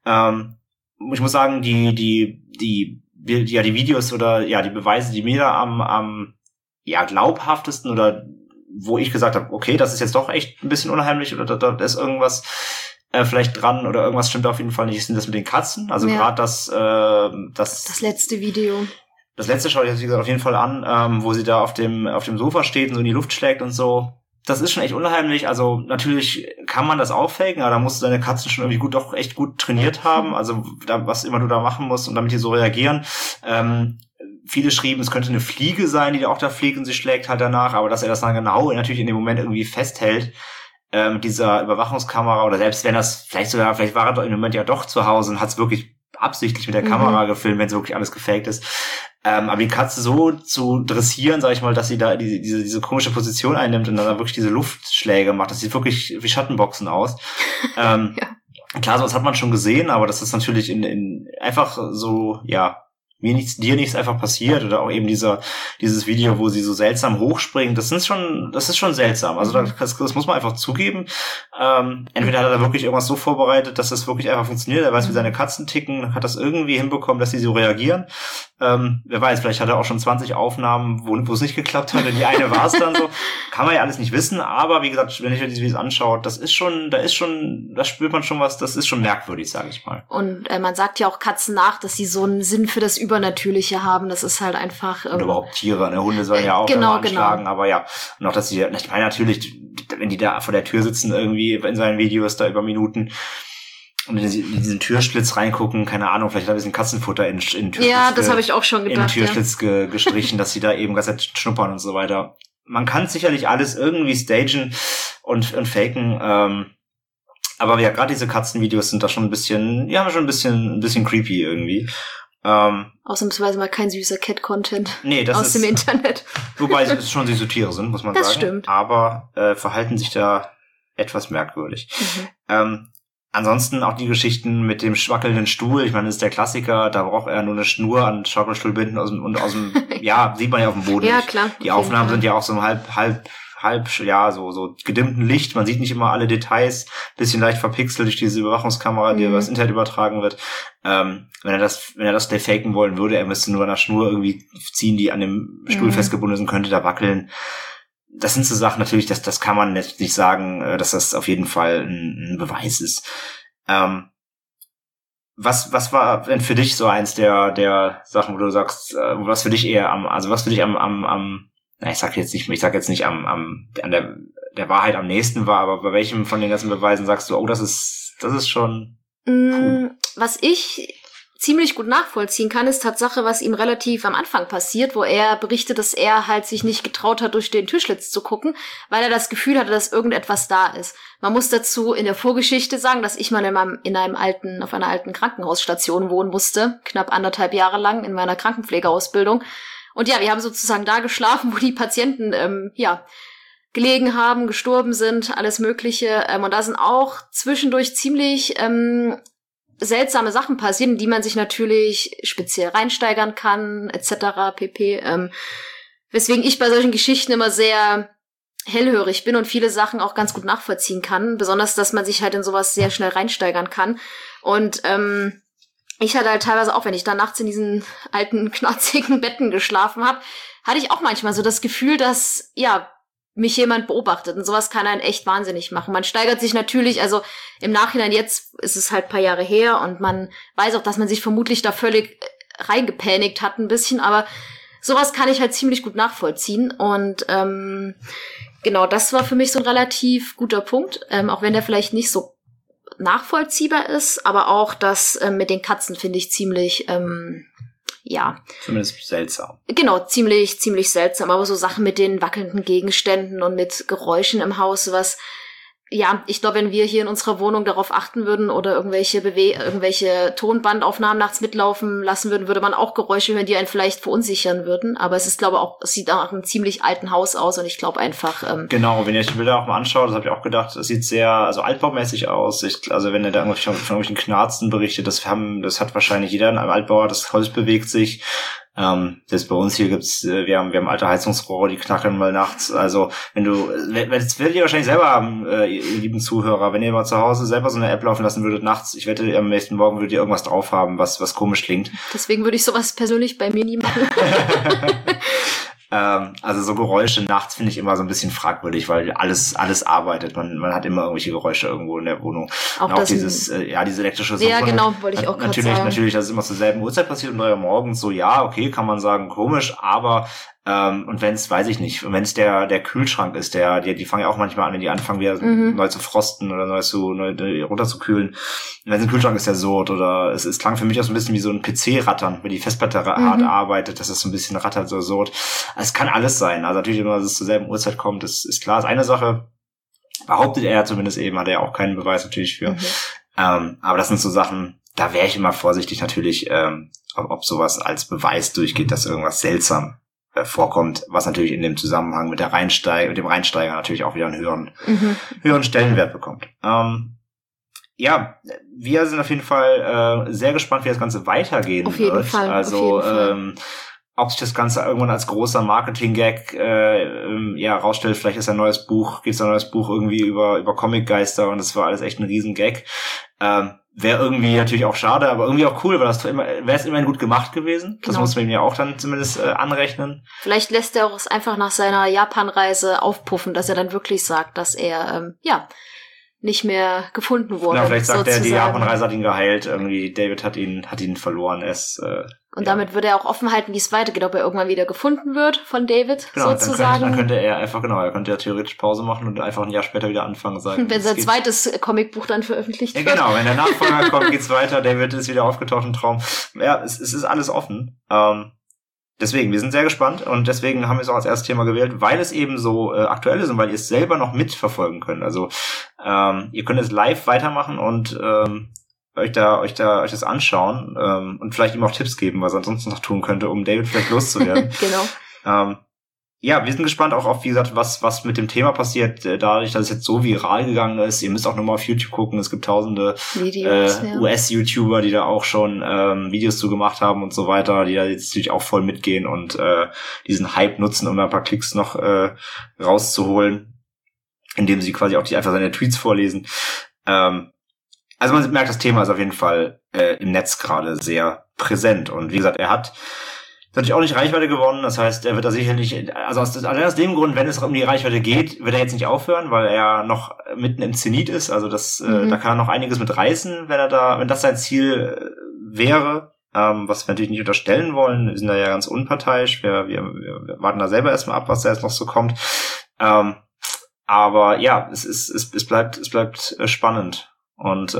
Ich muss sagen, die Videos oder die Beweise, die mir da am glaubhaftesten oder wo ich gesagt habe, okay, das ist jetzt doch echt ein bisschen unheimlich oder da ist irgendwas vielleicht dran oder irgendwas stimmt auf jeden Fall nicht, sind das mit den Katzen. Also gerade das letzte Video. Das letzte schaue ich jetzt, wie gesagt, auf jeden Fall an, wo sie da auf dem Sofa steht und so in die Luft schlägt und so. Das ist schon echt unheimlich. Also natürlich kann man das auch faken, aber da musst du deine Katzen schon irgendwie echt gut trainiert haben. Also was immer du da machen musst und damit die so reagieren. Viele schrieben, es könnte eine Fliege sein, die auch da fliegt und sie schlägt halt danach, aber dass er das dann genau natürlich in dem Moment irgendwie festhält, mit dieser Überwachungskamera oder selbst wenn vielleicht war er doch in dem Moment ja doch zu Hause und hat es wirklich absichtlich mit der Kamera gefilmt, wenn es wirklich alles gefaked ist. Aber die Katze so zu dressieren, sag ich mal, dass sie da diese komische Position einnimmt und dann wirklich diese Luftschläge macht, das sieht wirklich wie Schattenboxen aus. Klar, sowas hat man schon gesehen, aber das ist natürlich in einfach so, dir nichts einfach passiert oder auch eben dieses Video, wo sie so seltsam hochspringen, das ist schon seltsam. Also das muss man einfach zugeben. Entweder hat er da wirklich irgendwas so vorbereitet, dass das wirklich einfach funktioniert. Er weiß, wie seine Katzen ticken, hat das irgendwie hinbekommen, dass sie so reagieren. Wer weiß, vielleicht hat er auch schon 20 Aufnahmen, wo es nicht geklappt hat. Und die eine war es dann so. Kann man ja alles nicht wissen. Aber wie gesagt, wenn ich mir diese Videos anschaue, da spürt man schon was, das ist schon merkwürdig, sage ich mal. Und man sagt ja auch Katzen nach, dass sie so einen Sinn für das Übernatürliche haben. Das ist halt einfach... und überhaupt Tiere, ne? Hunde sollen ja auch anschlagen, aber ja. Und auch, dass ich meine natürlich, wenn die da vor der Tür sitzen irgendwie in seinen Videos da über Minuten und in diesen Türschlitz reingucken, keine Ahnung, vielleicht hat er ein bisschen Katzenfutter in den Türschlitz. Ja, das habe ich auch schon gedacht. In den Türschlitz gestrichen, dass sie da eben ganz schnuppern und so weiter. Man kann sicherlich alles irgendwie stagen und faken, aber ja, gerade diese Katzenvideos sind da schon ein bisschen creepy irgendwie. Ausnahmsweise mal kein süßer Cat-Content aus dem Internet. Wobei es schon süße Tiere sind, muss man sagen. Das stimmt. Aber verhalten sich da etwas merkwürdig. Ansonsten auch die Geschichten mit dem schwackelnden Stuhl. Ich meine, das ist der Klassiker. Da braucht er nur eine Schnur an Schaukelstuhl binden aus dem sieht man ja auf dem Boden. Ja, klar. Die Aufnahmen sind ja auch so halb so gedimmten Licht. Man sieht nicht immer alle Details, bisschen leicht verpixelt durch diese Überwachungskamera, die über das Internet übertragen wird. Wenn er das faken wollen würde, er müsste nur an der Schnur irgendwie ziehen, die an dem Stuhl festgebunden sind, könnte da wackeln. Das sind so Sachen natürlich, das kann man jetzt nicht sagen, dass das auf jeden Fall ein Beweis ist. Was war denn für dich so eins der Sachen, wo du sagst, was für dich eher ich sag jetzt nicht an der Wahrheit am nächsten war, aber bei welchem von den ganzen Beweisen sagst du, oh, das ist schon Was ich ziemlich gut nachvollziehen kann, ist Tatsache, was ihm relativ am Anfang passiert, wo er berichtet, dass er halt sich nicht getraut hat, durch den Türschlitz zu gucken, weil er das Gefühl hatte, dass irgendetwas da ist. Man muss dazu in der Vorgeschichte sagen, dass ich mal auf einer alten Krankenhausstation wohnen musste, knapp 1,5 Jahre lang in meiner Krankenpflegeausbildung. Und ja, wir haben sozusagen da geschlafen, wo die Patienten, gelegen haben, gestorben sind, alles Mögliche. Und da sind auch zwischendurch ziemlich seltsame Sachen passieren, die man sich natürlich speziell reinsteigern kann, etc. pp. Weswegen ich bei solchen Geschichten immer sehr hellhörig bin und viele Sachen auch ganz gut nachvollziehen kann. Besonders, dass man sich halt in sowas sehr schnell reinsteigern kann. Und ich hatte halt teilweise auch, wenn ich da nachts in diesen alten, knarzigen Betten geschlafen habe, hatte ich auch manchmal so das Gefühl, dass, mich jemand beobachtet. Und sowas kann einen echt wahnsinnig machen. Man steigert sich natürlich, also im Nachhinein, jetzt ist es halt ein paar Jahre her und man weiß auch, dass man sich vermutlich da völlig reingepanikt hat ein bisschen, aber sowas kann ich halt ziemlich gut nachvollziehen. Und genau, das war für mich so ein relativ guter Punkt, auch wenn der vielleicht nicht so nachvollziehbar ist, aber auch das mit den Katzen finde ich ziemlich zumindest seltsam. Genau, ziemlich seltsam. Aber so Sachen mit den wackelnden Gegenständen und mit Geräuschen im Haus, ich glaube, wenn wir hier in unserer Wohnung darauf achten würden oder irgendwelche Tonbandaufnahmen nachts mitlaufen lassen würden, würde man auch Geräusche hören, die einen vielleicht verunsichern würden. Aber es sieht nach einem ziemlich alten Haus aus und ich glaube einfach... Genau, wenn ihr euch die Bilder auch mal anschaut, das habe ich auch gedacht, es sieht sehr altbaumäßig aus. Also wenn er da von irgendwelchen Knarzen berichtet, das hat wahrscheinlich jeder in einem Altbauer, das Holz bewegt sich. Selbst bei uns hier gibt's, wir haben alte Heizungsrohre, die knackern mal nachts. Also das werdet ihr wahrscheinlich selber haben, ihr lieben Zuhörer, wenn ihr mal zu Hause selber so eine App laufen lassen würdet nachts, ich wette, am nächsten Morgen würdet ihr irgendwas drauf haben, was komisch klingt. Deswegen würde ich sowas persönlich bei mir nie machen. Also so Geräusche nachts finde ich immer so ein bisschen fragwürdig, weil alles arbeitet. Man hat immer irgendwelche Geräusche irgendwo in der Wohnung. Auch dieses, diese elektrische Suche. Ja, genau, wollte ich auch gerade sagen. Natürlich, dass es immer zur selben Uhrzeit passiert, um 3 Uhr morgens. So, ja, okay, kann man sagen, komisch, aber und wenn es, weiß ich nicht, wenn es der Kühlschrank ist, die fangen ja auch manchmal an, wenn die anfangen, wieder neu zu frosten oder neu runterzukühlen. Wenn es ein Kühlschrank ist, der surrt oder es klang für mich auch so ein bisschen wie so ein PC-Rattern, wenn die Festplatte hart arbeitet, dass es so ein bisschen rattert, so surrt. Es kann alles sein. Also natürlich, wenn es zur selben Uhrzeit kommt, ist klar. Das ist eine Sache, behauptet er zumindest eben, hat er auch keinen Beweis natürlich für. Aber das sind so Sachen, da wäre ich immer vorsichtig natürlich, ob sowas als Beweis durchgeht, dass irgendwas seltsam vorkommt, was natürlich in dem Zusammenhang mit dem Reinsteiger natürlich auch wieder einen höheren Stellenwert bekommt. Wir sind auf jeden Fall sehr gespannt, wie das Ganze weitergehen wird. Auf jeden Fall. Also ob sich das Ganze irgendwann als großer Marketing-Gag rausstellt, vielleicht ist gibt's ein neues Buch irgendwie über Comic-Geister und das war alles echt ein Riesen-Gag. Wäre irgendwie natürlich auch schade, aber irgendwie auch cool, weil wäre es immerhin gut gemacht gewesen. Das muss man ihm ja auch dann zumindest anrechnen. Vielleicht lässt er auch es einfach nach seiner Japan-Reise aufpuffen, dass er dann wirklich sagt, dass er nicht mehr gefunden wurde. Genau, vielleicht sagt sozusagen. er, die Japan-Reise hat ihn geheilt, irgendwie David hat ihn verloren. Und damit würde er auch offen halten, wie es weitergeht, ob er irgendwann wieder gefunden wird von David, sozusagen. Dann könnte er einfach, er könnte ja theoretisch Pause machen und einfach ein Jahr später wieder anfangen sagen. Wenn sein zweites Comicbuch dann veröffentlicht wird. Ja, genau, wenn der Nachfolger kommt, geht's weiter, David ist wieder aufgetaucht im Traum. Ja, es ist alles offen. Deswegen, wir sind sehr gespannt und deswegen haben wir es auch als erstes Thema gewählt, weil es eben so aktuell ist und weil ihr es selber noch mitverfolgen könnt. Also ihr könnt es live weitermachen und euch das anschauen und vielleicht ihm auch Tipps geben, was er ansonsten noch tun könnte, um David vielleicht loszuwerden. Genau. ja, wir sind gespannt auch auf, wie gesagt, was mit dem Thema passiert, dadurch, dass es jetzt so viral gegangen ist. Ihr müsst auch nochmal auf YouTube gucken. Es gibt tausende Videos, US-YouTuber, die da auch schon Videos zu gemacht haben und so weiter, die da jetzt natürlich auch voll mitgehen und diesen Hype nutzen, um da ein paar Klicks noch rauszuholen, indem sie quasi auch einfach seine Tweets vorlesen. Also man merkt, das Thema ist auf jeden Fall im Netz gerade sehr präsent. Und wie gesagt, er hat natürlich auch nicht Reichweite gewonnen. Das heißt, er wird da sicherlich, also allein aus dem Grund, wenn es um die Reichweite geht, wird er jetzt nicht aufhören, weil er noch mitten im Zenit ist. Also da kann er noch einiges mit reißen, wenn das sein Ziel wäre. Was wir natürlich nicht unterstellen wollen. Wir sind da ja ganz unparteiisch. Wir warten da selber erstmal ab, was da jetzt noch so kommt. Aber ja, es bleibt spannend. Und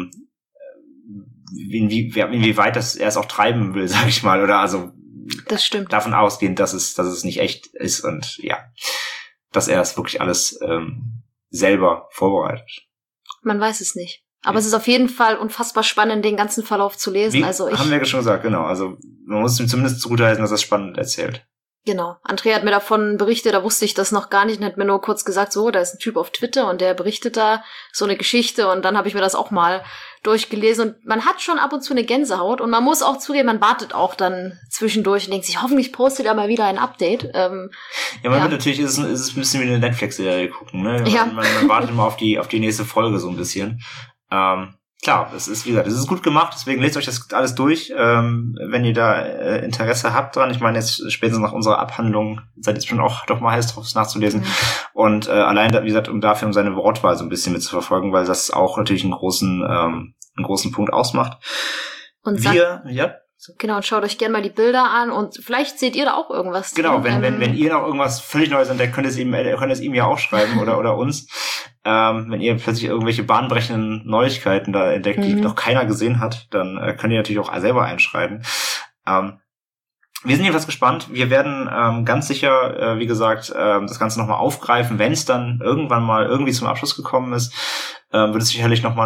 inwieweit er es auch treiben will, sag ich mal, oder also das stimmt. Davon ausgehend, dass es nicht echt ist und ja, dass er es wirklich alles selber vorbereitet. Man weiß es nicht. Aber es ist auf jeden Fall unfassbar spannend, den ganzen Verlauf zu lesen. Haben wir ja schon gesagt, genau. Also man muss ihm zumindest zugutheißen, dass er es spannend erzählt. Genau. Andrea hat mir davon berichtet, da wusste ich das noch gar nicht und hat mir nur kurz gesagt, so, da ist ein Typ auf Twitter und der berichtet da so eine Geschichte und dann habe ich mir das auch mal durchgelesen und man hat schon ab und zu eine Gänsehaut und man muss auch zugeben, man wartet auch dann zwischendurch und denkt sich, hoffentlich postet er mal wieder ein Update. Wird natürlich, ist es ein bisschen wie eine Netflix-Serie gucken, ne? Man wartet immer auf die nächste Folge so ein bisschen. Klar, es ist, wie gesagt, es ist gut gemacht, deswegen lest euch das alles durch, wenn ihr da Interesse habt dran. Ich meine, jetzt spätestens nach unserer Abhandlung seid jetzt schon auch doch mal heiß drauf, es nachzulesen. Und allein, wie gesagt, um seine Wortwahl so ein bisschen mit zu verfolgen, weil das auch natürlich einen großen Punkt ausmacht. Und genau, und schaut euch gerne mal die Bilder an und vielleicht seht ihr da auch irgendwas. Genau, wenn ihr noch irgendwas völlig Neues entdeckt, könnt ihr es ihm ja auch schreiben oder uns. Wenn ihr plötzlich irgendwelche bahnbrechenden Neuigkeiten da entdeckt, die noch keiner gesehen hat, dann könnt ihr natürlich auch selber einschreiben. Wir sind jedenfalls gespannt. Wir werden ganz sicher, wie gesagt, das Ganze nochmal aufgreifen, wenn es dann irgendwann mal irgendwie zum Abschluss gekommen ist. Wird es sicherlich nochmal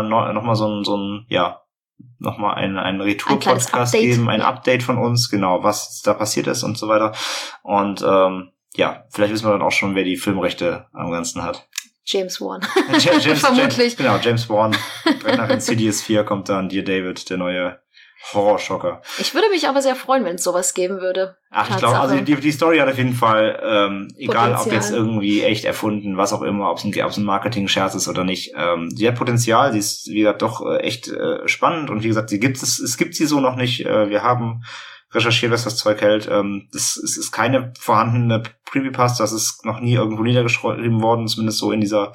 einen Retour-Podcast geben, ein Update von uns, genau, was da passiert ist und so weiter. Und vielleicht wissen wir dann auch schon, wer die Filmrechte am Ganzen hat. James Wan. Vermutlich. James Wan. Direkt nach Insidious 4 kommt dann Dear David, der neue Horrorschocker. Ich würde mich aber sehr freuen, wenn es sowas geben würde. Ach, ich glaube, also die Story hat auf jeden Fall, egal ob jetzt irgendwie echt erfunden, was auch immer, ob es ein Marketing-Scherz ist oder nicht, die hat Potenzial, sie ist, wie gesagt, doch echt spannend und wie gesagt, es gibt sie so noch nicht. Wir haben recherchiert, was das Zeug hält. Es ist keine vorhandene Creepypasta, das ist noch nie irgendwo niedergeschrieben worden, zumindest so in dieser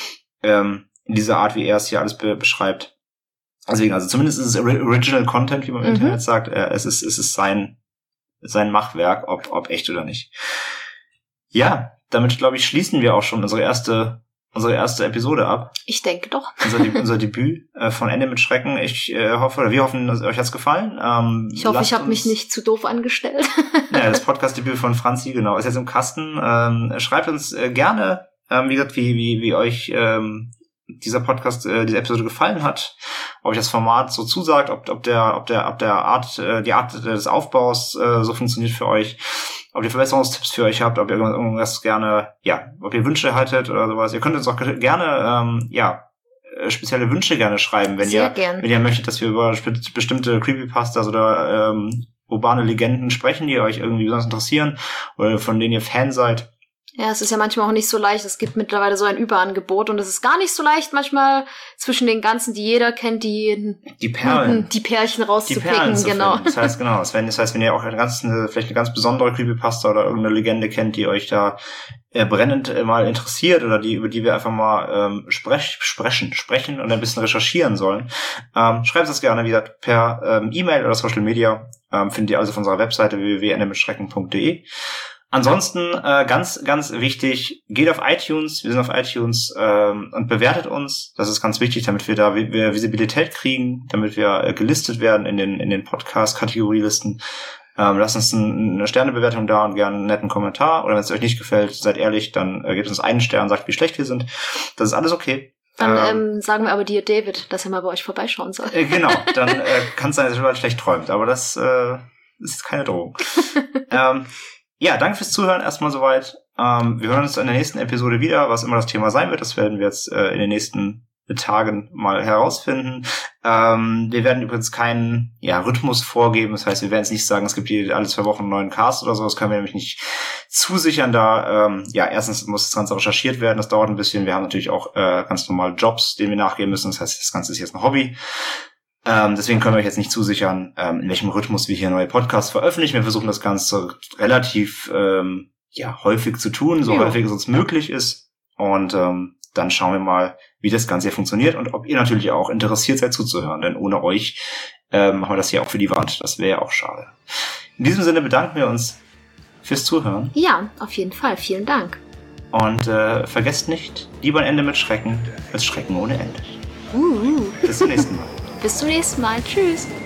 Art, wie er es hier alles beschreibt. Deswegen, also zumindest ist es Original Content, wie man im Internet sagt. Es ist sein Machwerk, ob echt oder nicht. Ja, damit, glaube ich, schließen wir auch schon unsere erste Episode ab. Ich denke doch. Unser Debüt von Ende mit Schrecken. Wir hoffen, dass euch hat's gefallen. Ich hoffe, ich habe mich nicht zu doof angestellt. Ja, das Podcast-Debüt von Franzi, genau, ist jetzt im Kasten. Schreibt uns gerne, wie gesagt, wie euch dieser Podcast, diese Episode gefallen hat, ob euch das Format so zusagt, ob die Art des Aufbaus so funktioniert für euch, ob ihr Verbesserungstipps für euch habt, ob ihr irgendwas gerne, ob ihr Wünsche haltet oder sowas. Ihr könnt uns auch gerne, spezielle Wünsche gerne schreiben, wenn ihr möchtet, dass wir über bestimmte Creepypastas oder urbane Legenden sprechen, die euch irgendwie besonders interessieren oder von denen ihr Fan seid. Ja, es ist ja manchmal auch nicht so leicht. Es gibt mittlerweile so ein Überangebot und es ist gar nicht so leicht manchmal zwischen den ganzen, die jeder kennt, die Perlen, die Pärchen rauszupicken, genau. Das heißt, wenn ihr auch vielleicht eine ganz besondere Creepypasta oder irgendeine Legende kennt, die euch da brennend mal interessiert oder über die wir einfach mal sprechen und ein bisschen recherchieren sollen, schreibt es gerne, wie gesagt, per E-Mail oder Social Media. Findet ihr also auf unserer Webseite www.endemitschrecken.de. Ansonsten, ganz, ganz wichtig, geht auf iTunes, wir sind auf iTunes und bewertet uns. Das ist ganz wichtig, damit wir da Visibilität kriegen, damit wir gelistet werden in den Podcast-Kategorielisten. Lasst uns eine Sternebewertung da und gerne einen netten Kommentar. Oder wenn es euch nicht gefällt, seid ehrlich, dann gebt uns einen Stern, sagt, wie schlecht wir sind. Das ist alles okay. Dann sagen wir aber dir, David, dass er mal bei euch vorbeischauen soll. Genau, dann kann es sein, dass er schlecht träumt. Aber das ist keine Drohung. Ja, danke fürs Zuhören erstmal soweit. Wir hören uns in der nächsten Episode wieder, was immer das Thema sein wird. Das werden wir jetzt in den nächsten Tagen mal herausfinden. Wir werden übrigens keinen Rhythmus vorgeben. Das heißt, wir werden jetzt nicht sagen, es gibt alle 2 Wochen einen neuen Cast oder so. Das können wir nämlich nicht zusichern, da erstens muss das Ganze recherchiert werden. Das dauert ein bisschen. Wir haben natürlich auch ganz normal Jobs, denen wir nachgehen müssen. Das heißt, das Ganze ist jetzt ein Hobby. Deswegen können wir euch jetzt nicht zusichern, in welchem Rhythmus wir hier neue Podcasts veröffentlichen. Wir versuchen das Ganze relativ häufig zu tun, so häufig es uns möglich ist. Und dann schauen wir mal, wie das Ganze hier funktioniert und ob ihr natürlich auch interessiert seid zuzuhören. Denn ohne euch machen wir das hier auch für die Wand. Das wäre ja auch schade. In diesem Sinne bedanken wir uns fürs Zuhören. Ja, auf jeden Fall. Vielen Dank. Und vergesst nicht, lieber ein Ende mit Schrecken als Schrecken ohne Ende. Bis zum nächsten Mal. Bis zum nächsten Mal. Tschüss.